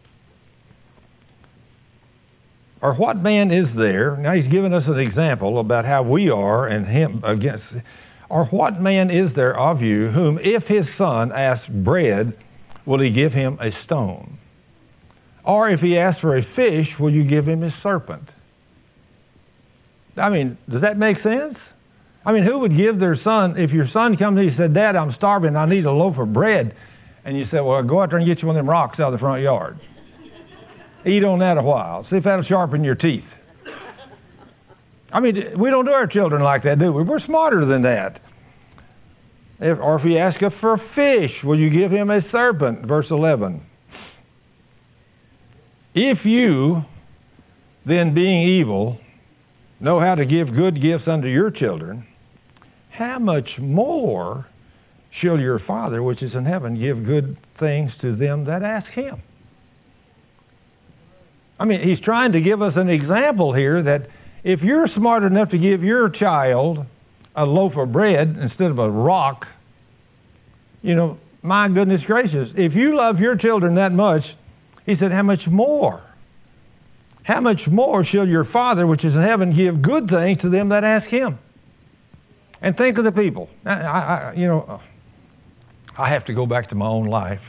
Or what man is there? Now he's giving us an example about how we are and him against. Or what man is there of you whom if his son asks bread, will he give him a stone? Or if he asks for a fish, will you give him a serpent? I mean, does that make sense? I mean, who would give their son, if your son comes to you and said, Dad, I'm starving, I need a loaf of bread, and you say, well, go out there and get you one of them rocks out of the front yard. Eat on that a while. See if that'll sharpen your teeth. I mean, we don't do our children like that, do we? We're smarter than that. If, or if he asks us for a fish, will you give him a serpent? Verse eleven. If you, then being evil, know how to give good gifts unto your children, how much more shall your Father which is in heaven give good things to them that ask him? I mean, he's trying to give us an example here that if you're smart enough to give your child a loaf of bread instead of a rock, you know, my goodness gracious, if you love your children that much, he said, how much more? How much more shall your Father which is in heaven give good things to them that ask him? And think of the people. I, I, you know, I have to go back to my own life,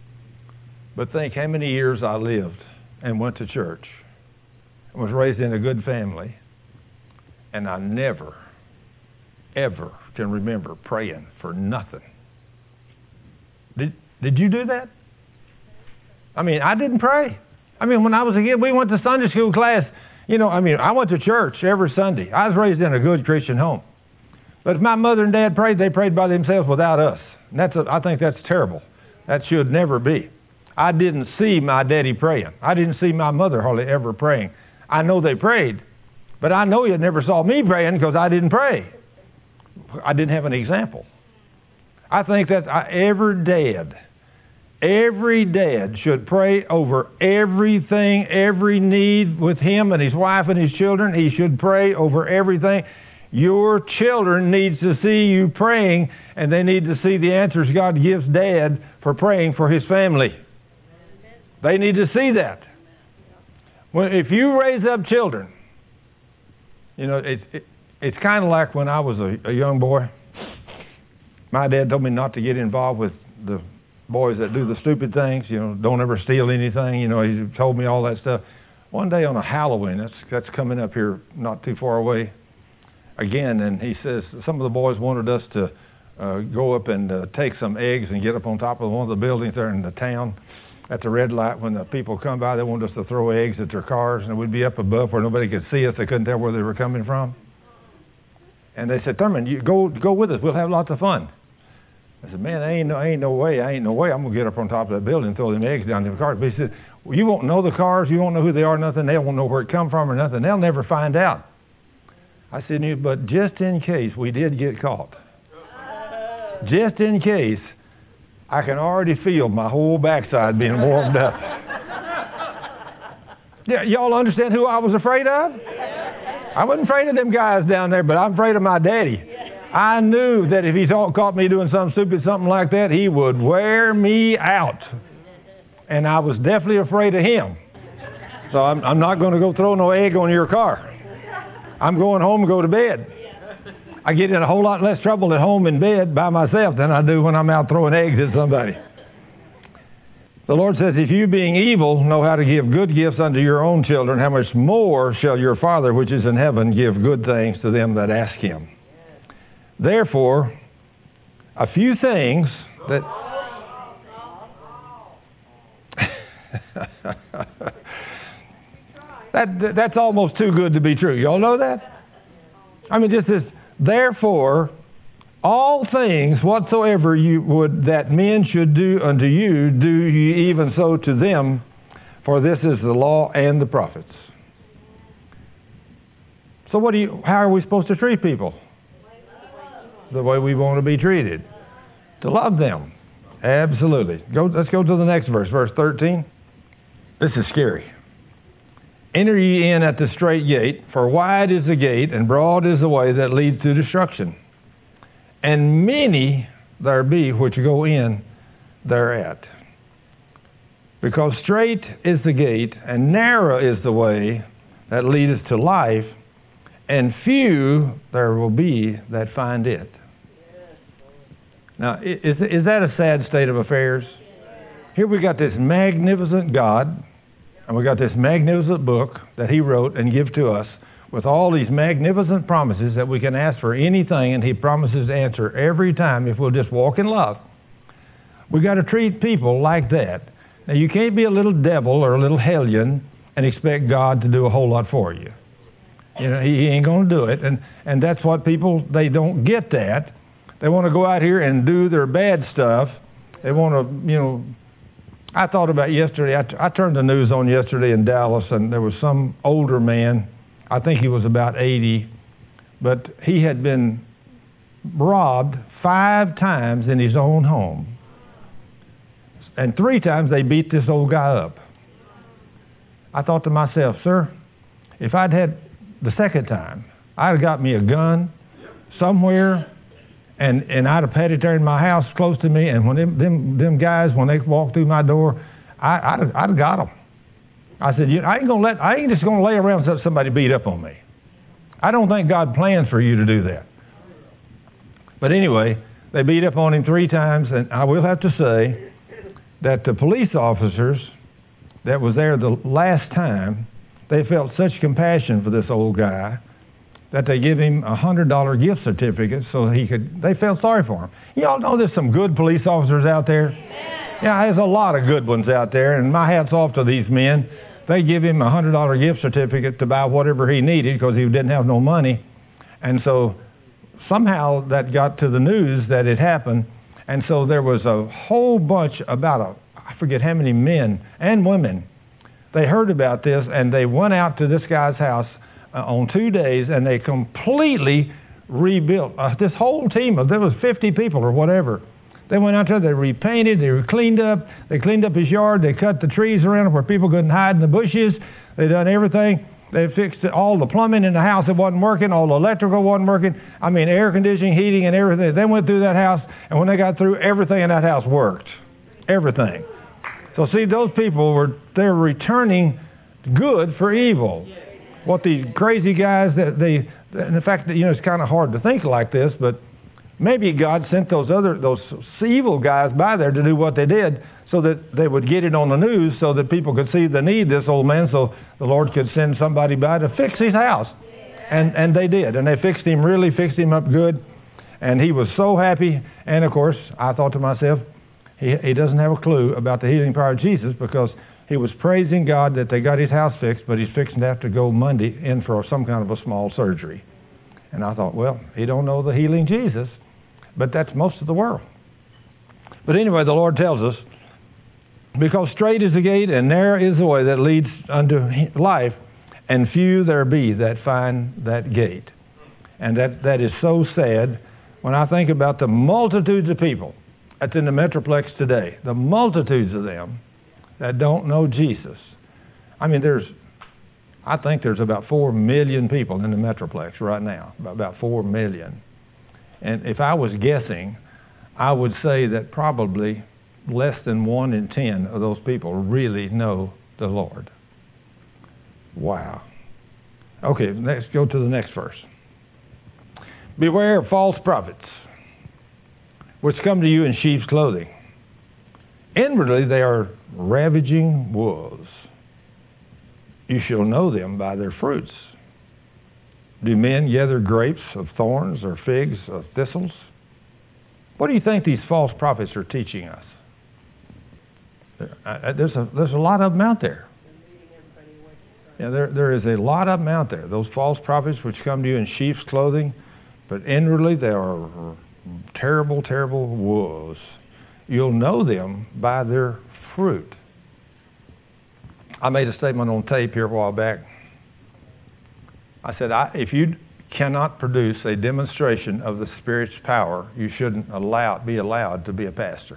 but think how many years I lived and went to church and was raised in a good family, and I never, ever can remember praying for nothing. Did, did you do that? I mean, I didn't pray. I mean, when I was a kid, we went to Sunday school class. You know, I mean, I went to church every Sunday. I was raised in a good Christian home. But if my mother and dad prayed, they prayed by themselves without us. And that's a, I think that's terrible. That should never be. I didn't see my daddy praying. I didn't see my mother hardly ever praying. I know they prayed, but I know you never saw me praying because I didn't pray. I didn't have an example. I think that I, every dad, every dad should pray over everything, every need with him and his wife and his children. He should pray over everything. Your children need to see you praying, and they need to see the answers God gives Dad for praying for his family. They need to see that. Well, if you raise up children, you know, it, it, it's kind of like when I was a, a young boy. My dad told me not to get involved with the boys that do the stupid things. You know, don't ever steal anything. You know, he told me all that stuff. One day on a Halloween, that's that's coming up here not too far away, again, and he says some of the boys wanted us to uh, go up and uh, take some eggs and get up on top of one of the buildings there in the town at the red light. When the people come by, they wanted us to throw eggs at their cars, and we'd be up above where nobody could see us. They couldn't tell where they were coming from. And they said, Thurman, you go go with us. We'll have lots of fun. I said, man, ain't no, ain't no way. I ain't no way I'm going to get up on top of that building and throw them eggs down in the cars. But he said, well, you won't know the cars. You won't know who they are, nothing. They won't know where it come from or nothing. They'll never find out. I said, but just in case we did get caught, just in case, I can already feel my whole backside being warmed up. Yeah, y'all understand who I was afraid of? I wasn't afraid of them guys down there, but I'm afraid of my daddy. I knew that if he thought, caught me doing something stupid, something like that, he would wear me out. And I was definitely afraid of him. So I'm, I'm not going to go throw no egg on your car. I'm going home and go to bed. I get in a whole lot less trouble at home in bed by myself than I do when I'm out throwing eggs at somebody. The Lord says, if you being evil know how to give good gifts unto your own children, how much more shall your Father which is in heaven give good things to them that ask him? Therefore, a few things that... that that's almost too good to be true. Y'all know that? I mean, just this, therefore, all things whatsoever you would that men should do unto you, do ye even so to them, for this is the law and the prophets. So what do you, how are we supposed to treat people? The way we want to be treated. To love them. Absolutely. Go, let's go to the next verse, verse thirteen. This is scary. Enter ye in at the strait gate, for wide is the gate, and broad is the way that leads to destruction. And many there be which go in thereat. Because strait is the gate, and narrow is the way that leadeth to life, and few there will be that find it. Now, is, is that a sad state of affairs? Here we got this magnificent God, and we got this magnificent book that he wrote and give to us with all these magnificent promises that we can ask for anything, and he promises to answer every time if we'll just walk in love. We got to treat people like that. Now, you can't be a little devil or a little hellion and expect God to do a whole lot for you. You know, he, he ain't going to do it, and, and that's what people, they don't get that. They want to go out here and do their bad stuff. They want to, you know, I thought about yesterday, I, t- I turned the news on yesterday in Dallas, and there was some older man, I think he was about eighty, but he had been robbed five times in his own home. And three times they beat this old guy up. I thought to myself, sir, if I'd had the second time, I'd have got me a gun somewhere, and, and I'd have had it there in my house close to me, and when them them, them guys, when they walked through my door, I, I'd, have, I'd have got them. I said, you, I ain't gonna let, I ain't just gonna lay around and let somebody beat up on me. I don't think God plans for you to do that. But anyway, they beat up on him three times, and I will have to say that the police officers that was there the last time, they felt such compassion for this old guy that they give him a hundred dollar gift certificate so he could, they felt sorry for him. You all know there's some good police officers out there. Yeah, there's a lot of good ones out there, and my hat's off to these men. They give him a hundred dollar gift certificate to buy whatever he needed because he didn't have no money. And so somehow that got to the news that it happened. And so there was a whole bunch, about a, I forget how many men and women, they heard about this, and they went out to this guy's house uh, on two days, and they completely rebuilt. Uh, this whole team, of there was fifty people or whatever. They went out there, they repainted, they cleaned up, they cleaned up his yard, they cut the trees around it where people couldn't hide in the bushes. They done everything. They fixed all the plumbing in the house that wasn't working, all the electrical wasn't working. I mean, air conditioning, heating, and everything. They went through that house, and when they got through, everything in that house worked. Everything. So see, those people were, they're returning good for evil. What these crazy guys, that they, and the fact that, you know, it's kind of hard to think like this, but maybe God sent those other, those evil guys by there to do what they did so that they would get it on the news so that people could see the need, this old man, so the Lord could send somebody by to fix his house. And and they did. And they fixed him, really fixed him up good. And he was so happy. And of course, I thought to myself, he, he doesn't have a clue about the healing power of Jesus, because he was praising God that they got his house fixed, but he's fixing to have to go Monday in for some kind of a small surgery. And I thought, well, he don't know the healing Jesus, but that's most of the world. But anyway, the Lord tells us, because straight is the gate and narrow is the way that leads unto life, and few there be that find that gate. And that, that is so sad when I think about the multitudes of people that's in the Metroplex today, the multitudes of them that don't know Jesus. I mean, there's, I think there's about four million people in the Metroplex right now, about four million. And if I was guessing, I would say that probably less than one in ten of those people really know the Lord. Wow. Okay, let's go to the next verse. Beware of false prophets, which come to you in sheep's clothing. Inwardly they are ravaging wolves. You shall know them by their fruits. Do men gather grapes of thorns or figs of thistles? What do you think these false prophets are teaching us? There's a, there's a lot of them out there. Yeah, there, there is a lot of them out there. Those false prophets which come to you in sheep's clothing, but inwardly they are terrible, terrible wolves. You'll know them by their fruit. I made a statement on tape here a while back. I said, I, if you cannot produce a demonstration of the Spirit's power, you shouldn't allow, be allowed to be a pastor.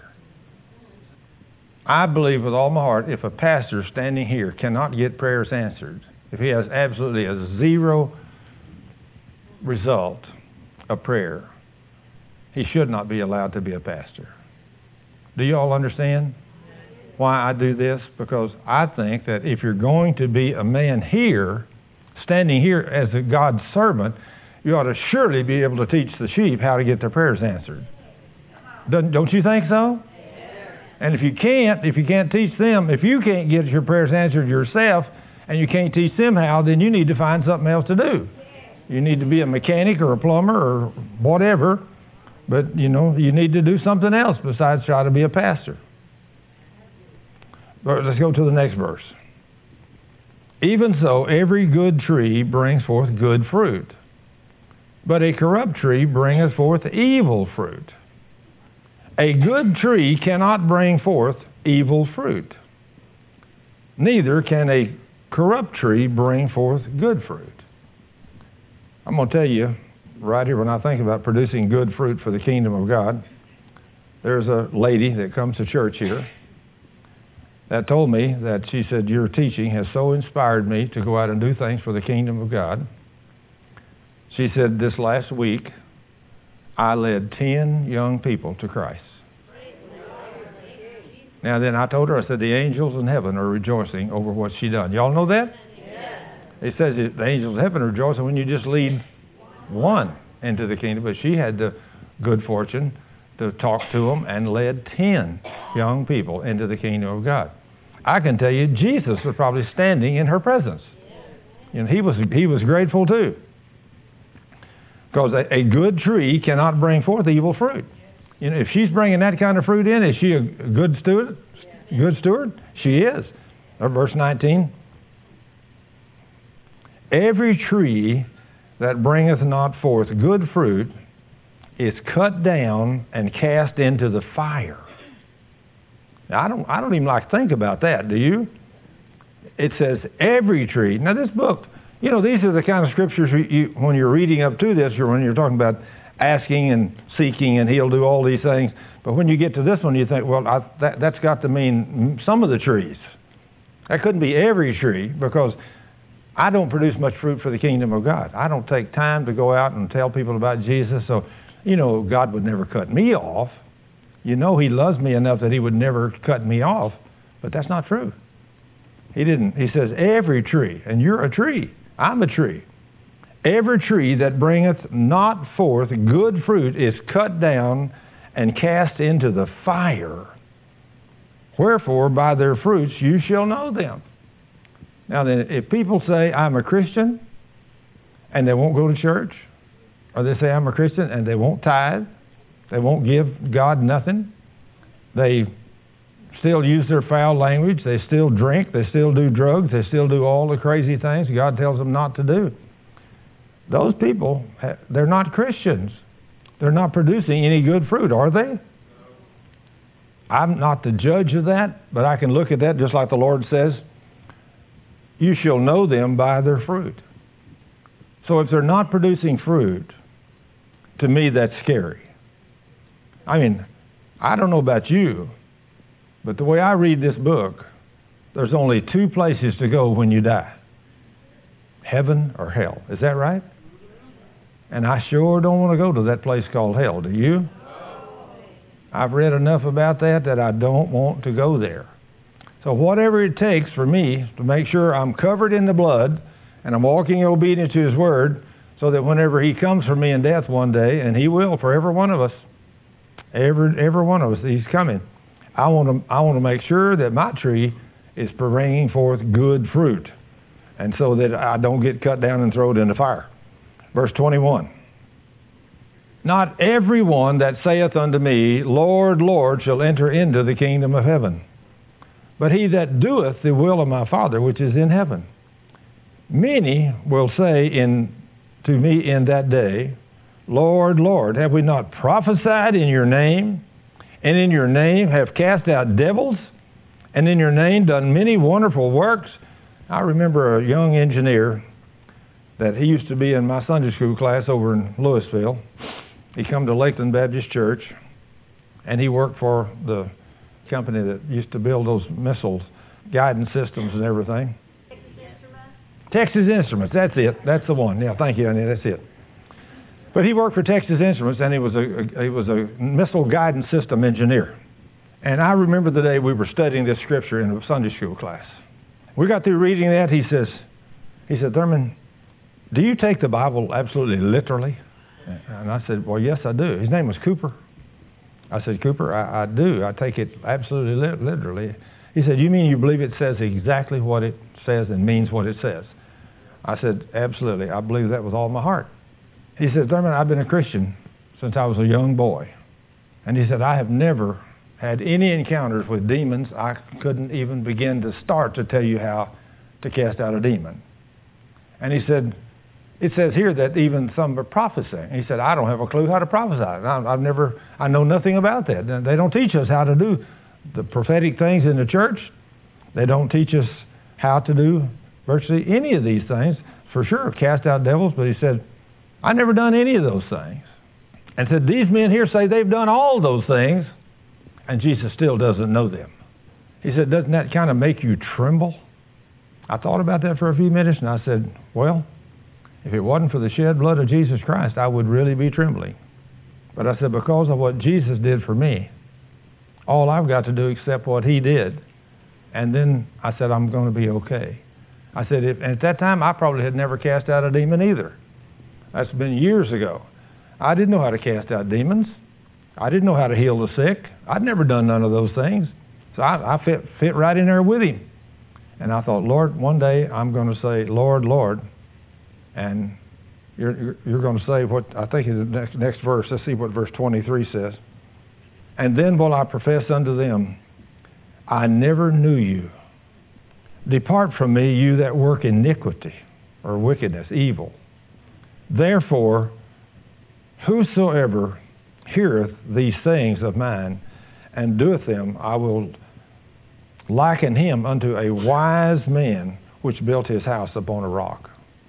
I believe with all my heart, if a pastor standing here cannot get prayers answered, if he has absolutely a zero result of prayer, he should not be allowed to be a pastor. Do you all understand why I do this? Because I think that if you're going to be a man here, standing here as a God's servant, you ought to surely be able to teach the sheep how to get their prayers answered. Don't, don't you think so? And if you can't, if you can't teach them, if you can't get your prayers answered yourself, and you can't teach them how, then you need to find something else to do. You need to be a mechanic or a plumber or whatever, but you know, you need to do something else besides try to be a pastor. But let's go to the next verse. Even so, every good tree brings forth good fruit, but a corrupt tree bringeth forth evil fruit. A good tree cannot bring forth evil fruit. Neither can a corrupt tree bring forth good fruit. I'm going to tell you, right here, when I think about producing good fruit for the kingdom of God, there's a lady that comes to church here that told me that she said, your teaching has so inspired me to go out and do things for the kingdom of God. She said, this last week, I led ten young people to Christ. Now then I told her, I said, the angels in heaven are rejoicing over what she done. Y'all know that? Yeah. It says the angels in heaven are rejoicing when you just lead one into the kingdom. But she had the good fortune to talk to them and led ten young people into the kingdom of God. I can tell you, Jesus was probably standing in her presence. You know, he was, he was grateful too. Because a, a good tree cannot bring forth evil fruit. You know, if she's bringing that kind of fruit in, is she a good steward? Good steward? She is. Or verse nineteen. Every tree that bringeth not forth good fruit is cut down and cast into the fire. Now, I don't, I don't even like to think about that, do you? It says every tree. Now this book, you know, these are the kind of scriptures you, you, when you're reading up to this, or when you're talking about asking and seeking and he'll do all these things. But when you get to this one, you think, well, I, that, that's got to mean some of the trees. That couldn't be every tree, because I don't produce much fruit for the kingdom of God. I don't take time to go out and tell people about Jesus. So, you know, God would never cut me off. You know, he loves me enough that he would never cut me off. But that's not true. He didn't. He says, every tree, and you're a tree. I'm a tree. Every tree that bringeth not forth good fruit is cut down and cast into the fire. Wherefore, by their fruits you shall know them. Now then, if people say, I'm a Christian, and they won't go to church, or they say, I'm a Christian, and they won't tithe, they won't give God nothing, they still use their foul language, they still drink, they still do drugs, they still do all the crazy things God tells them not to do. those people, they're not Christians. They're not producing any good fruit, are they? I'm not the judge of that, but I can look at that just like the Lord says, you shall know them by their fruit. So if they're not producing fruit, to me that's scary. I mean, I don't know about you, but the way I read this book, there's only two places to go when you die. Heaven or hell. Is that right? And I sure don't want to go to that place called hell. Do you? I've read enough about that that I don't want to go there. So whatever it takes for me to make sure I'm covered in the blood and I'm walking in obedience to His Word, so that whenever He comes for me in death one day, and He will for every one of us, every every one of us, He's coming. I want to I want to make sure that my tree is bringing forth good fruit, and so that I don't get cut down and thrown in the fire. Verse twenty-one. Not everyone that saith unto me, Lord, Lord, shall enter into the kingdom of heaven, but he that doeth the will of my Father which is in heaven. Many will say in to me in that day, Lord, Lord, have we not prophesied in your name, and in your name have cast out devils, and in your name done many wonderful works? I remember a young engineer that he used to be in my Sunday school class over in Louisville. He come to Lakeland Baptist Church, and he worked for the company that used to build those missile guidance systems and everything. Texas Instruments? Texas Instruments, that's it. That's the one. Yeah, thank you, Annie, that's it. But he worked for Texas Instruments, and he was a, a he was a missile guidance system engineer. And I remember the day we were studying this scripture in a Sunday school class. We got through reading that. He says, he said, Thurman, do you take the Bible absolutely literally? And I said, well, yes, I do. His name was Cooper. I said, Cooper, I, I do. I take it absolutely li- literally. He said, you mean you believe it says exactly what it says and means what it says? I said, absolutely. I believe that with all my heart. He said, Thurman, I've been a Christian since I was a young boy. And he said, I have never had any encounters with demons. I couldn't even begin to start to tell you how to cast out a demon. And he said, it says here that even some are prophesying. He said, I don't have a clue how to prophesy. I've never, I know nothing about that. They don't teach us how to do the prophetic things in the church. They don't teach us how to do virtually any of these things. For sure, cast out devils, but he said, I've never done any of those things. And said, these men here say they've done all those things, and Jesus still doesn't know them. He said, doesn't that kind of make you tremble? I thought about that for a few minutes, and I said, well, if it wasn't for the shed blood of Jesus Christ, I would really be trembling. But I said, because of what Jesus did for me, all I've got to do is accept what He did. And then I said, I'm going to be okay. I said, if, and at that time, I probably had never cast out a demon either. That's been years ago. I didn't know how to cast out demons. I didn't know how to heal the sick. I'd never done none of those things. So I, I fit, fit right in there with Him. And I thought, Lord, one day I'm going to say, Lord, Lord. And you're, you're, you're going to say what I think is the next, next verse. Let's see what verse twenty-three says. And then will I profess unto them, I never knew you. Depart from me, you that work iniquity, or wickedness, evil. Therefore, whosoever heareth these things of mine, and doeth them, I will liken him unto a wise man which built his house upon a rock.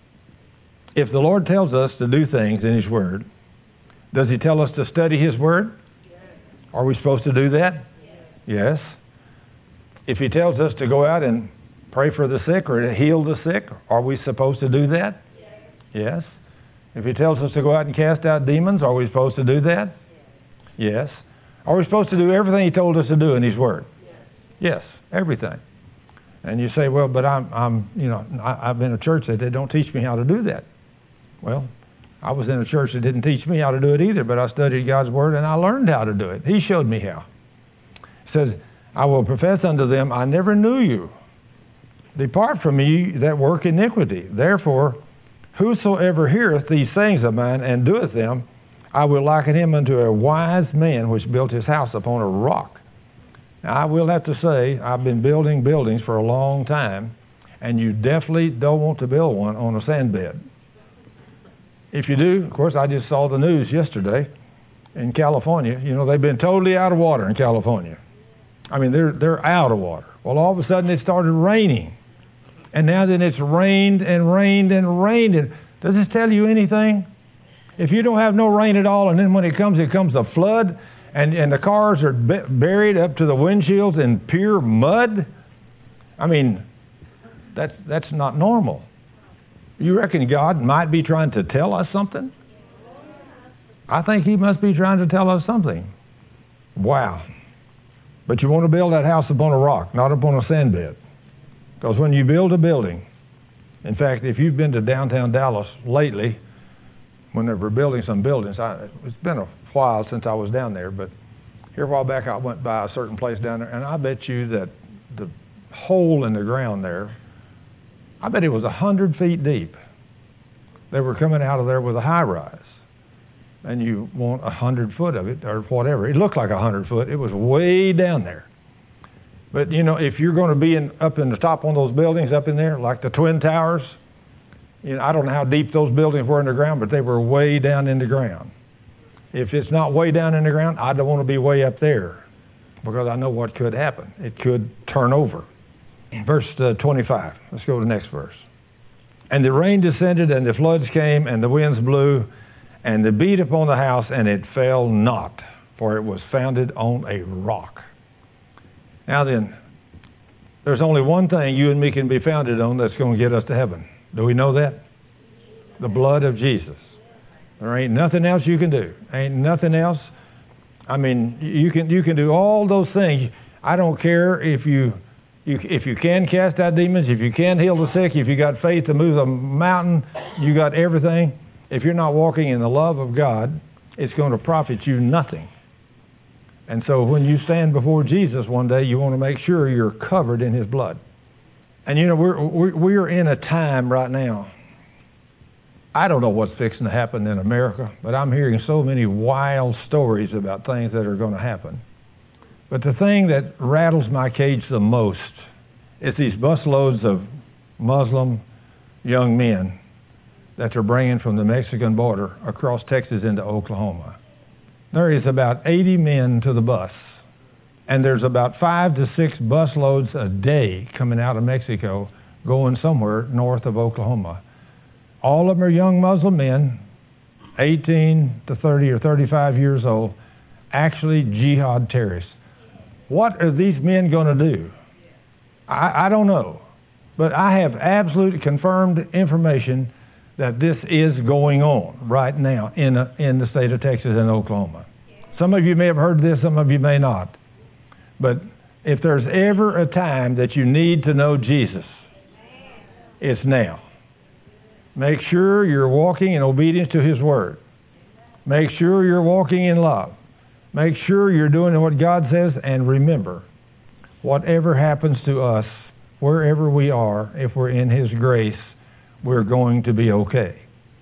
If the Lord tells us to do things in His Word, does He tell us to study His Word? Yes. Are we supposed to do that? Yes. Yes. If He tells us to go out and pray for the sick or to heal the sick, are we supposed to do that? Yes. Yes. If He tells us to go out and cast out demons, are we supposed to do that? Yes. Yes. Are we supposed to do everything He told us to do in His Word? Yes. Yes, everything. And you say, well, but I'm, I'm you know, I, I've been in a church that they don't teach me how to do that. Well, I was in a church that didn't teach me how to do it either, but I studied God's Word and I learned how to do it. He showed me how. It says, I will profess unto them, I never knew you. Depart from me that work iniquity. Therefore, whosoever heareth these things of mine and doeth them, I will liken him unto a wise man which built his house upon a rock. Now, I will have to say, I've been building buildings for a long time, and you definitely don't want to build one on a sand bed. If you do, of course, I just saw the news yesterday in California. You know, they've been totally out of water in California. I mean, they're they're out of water. Well, all of a sudden it started raining. And now then it's rained and rained and rained. And does this tell you anything? If you don't have no rain at all, and then when it comes, it comes a flood, and, and the cars are b- buried up to the windshields in pure mud. I mean, that's, that's not normal. You reckon God might be trying to tell us something? I think he must be trying to tell us something. Wow. But you want to build that house upon a rock, not upon a sand bed. Because when you build a building, in fact, if you've been to downtown Dallas lately, when they were building some buildings, I, it's been a while since I was down there, but here a while back I went by a certain place down there, and I bet you that the hole in the ground there, I bet it was a hundred feet deep. They were coming out of there with a high rise. And you want a hundred foot of it, or whatever. It looked like a hundred foot. It was way down there. But, you know, if you're going to be in, up in the top of one of those buildings up in there, like the Twin Towers, you know, I don't know how deep those buildings were in the ground, but they were way down in the ground. If it's not way down in the ground, I don't want to be way up there, because I know what could happen. It could turn over. Verse uh, twenty-five. Let's go to the next verse. And the rain descended, and the floods came, and the winds blew, and they beat upon the house, and it fell not, for it was founded on a rock. Now then, there's only one thing you and me can be founded on that's going to get us to heaven. Do we know that? The blood of Jesus. There ain't nothing else you can do. Ain't nothing else. I mean, you can you can do all those things. I don't care if you, you if you can cast out demons, if you can heal the sick, if you got faith to move a mountain, you got everything. If you're not walking in the love of God, it's going to profit you nothing. And so when you stand before Jesus one day, you want to make sure you're covered in his blood. And you know, we're, we're, we're in a time right now. I don't know what's fixing to happen in America, but I'm hearing so many wild stories about things that are going to happen. But the thing that rattles my cage the most is these busloads of Muslim young men that they're bringing from the Mexican border across Texas into Oklahoma. There is about eighty men to the bus, and there's about five to six bus loads a day coming out of Mexico going somewhere north of Oklahoma. All of them are young Muslim men, eighteen to thirty or thirty-five years old, actually jihad terrorists. What are these men going to do? I, I don't know, but I have absolute confirmed information that this is going on right now in, a, in the state of Texas and Oklahoma. Some of you may have heard this, some of you may not. But if there's ever a time that you need to know Jesus, it's now. Make sure you're walking in obedience to his word. Make sure you're walking in love. Make sure you're doing what God says, and remember, whatever happens to us, wherever we are, if we're in his grace, we're going to be okay.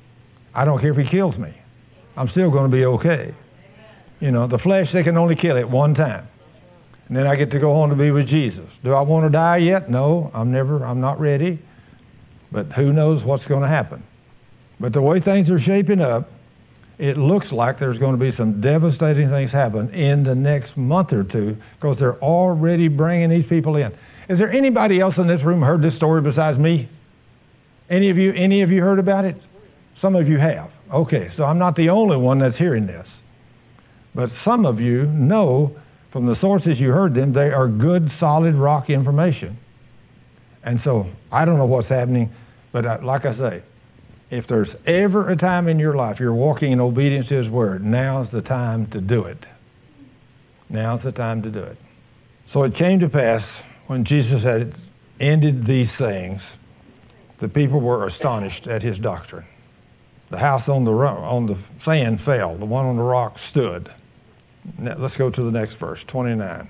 I don't care if he kills me. I'm still going to be okay. You know, the flesh, they can only kill it one time. And then I get to go home to be with Jesus. Do I want to die yet? No, I'm never, I'm not ready. But who knows what's going to happen. But the way things are shaping up, it looks like there's going to be some devastating things happen in the next month or two, because they're already bringing these people in. Is there anybody else in this room heard this story besides me? Any of you, any of you heard about it? Some of you have. Okay, so I'm not the only one that's hearing this. But some of you know from the sources you heard them, they are good, solid rock information. And so I don't know what's happening, but I, like I say, if there's ever a time in your life you're walking in obedience to his word, now's the time to do it. Now's the time to do it. So it came to pass when Jesus had ended these things, the people were astonished at his doctrine. The house on the ro- on the sand fell. The one on the rock stood. Now, let's go to the next verse, twenty-nine.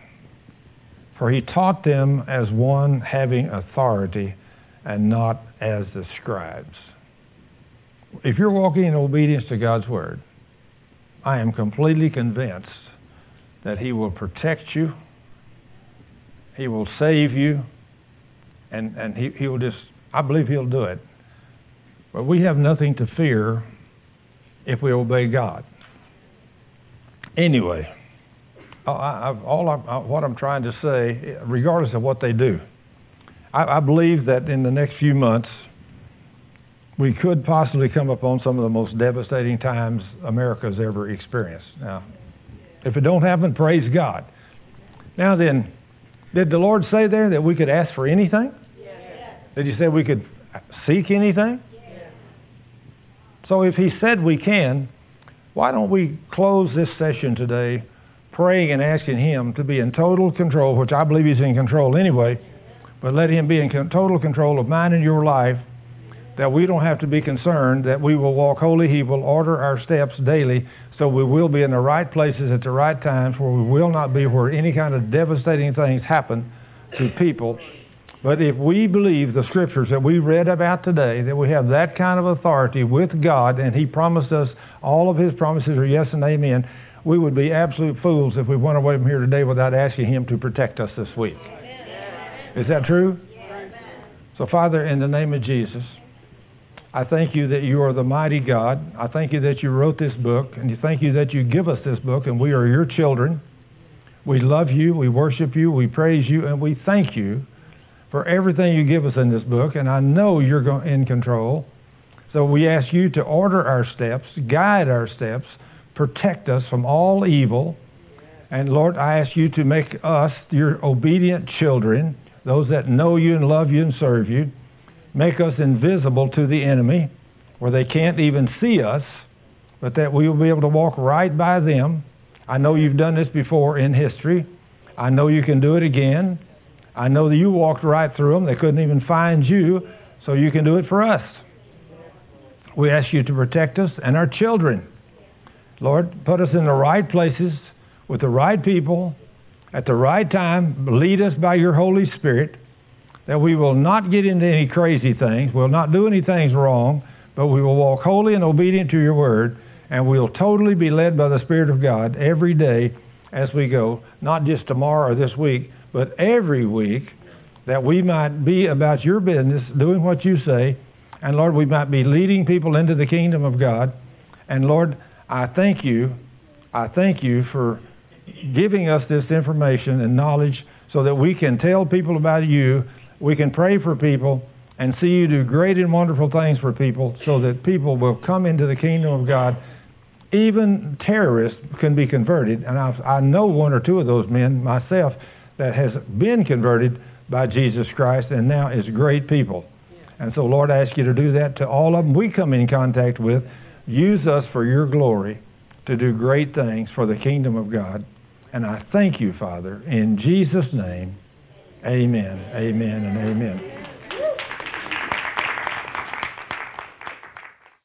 For he taught them as one having authority, and not as the scribes. If you're walking in obedience to God's word, I am completely convinced that he will protect you, he will save you, and, and he, he will just, I believe he'll do it. But we have nothing to fear if we obey God. Anyway, I, I've, all I'm, I, what I'm trying to say, regardless of what they do, I, I believe that in the next few months, we could possibly come upon some of the most devastating times America's ever experienced. Now, if it don't happen, praise God. Now then, did the Lord say there that we could ask for anything? Yes. Did He say we could seek anything? Yes. So if He said we can, why don't we close this session today praying and asking Him to be in total control, which I believe He's in control anyway, but let Him be in total control of mine and your life, that we don't have to be concerned that we will walk holy. He will order our steps daily, so we will be in the right places at the right times, where we will not be where any kind of devastating things happen to people. But if we believe the scriptures that we read about today, that we have that kind of authority with God, and He promised us all of His promises are yes and amen, we would be absolute fools if we went away from here today without asking Him to protect us this week. Is that true? So, Father, in the name of Jesus, I thank You that You are the mighty God. I thank You that You wrote this book, and you thank You that You give us this book, and we are Your children. We love You, we worship You, we praise You, and we thank You for everything You give us in this book, and I know You're go- in control. So we ask You to order our steps, guide our steps, protect us from all evil. And Lord, I ask You to make us Your obedient children, those that know You and love You and serve You. Make us invisible to the enemy, where they can't even see us, but that we will be able to walk right by them. I know You've done this before in history. I know You can do it again. I know that You walked right through them. They couldn't even find You, so You can do it for us. We ask You to protect us and our children. Lord, put us in the right places with the right people at the right time. Lead us by Your Holy Spirit, that we will not get into any crazy things, we'll not do any things wrong, but we will walk holy and obedient to Your word, and we'll totally be led by the Spirit of God every day as we go, not just tomorrow or this week, but every week, that we might be about Your business, doing what You say, and Lord, we might be leading people into the kingdom of God. And Lord, I thank You, I thank You for giving us this information and knowledge so that we can tell people about You. We can pray for people and see You do great and wonderful things for people, so that people will come into the kingdom of God. Even terrorists can be converted, and I've, I know one or two of those men myself that has been converted by Jesus Christ and now is great people. And so, Lord, I ask You to do that to all of them we come in contact with. Use us for Your glory to do great things for the kingdom of God. And I thank You, Father, in Jesus' name. Amen, amen, and amen.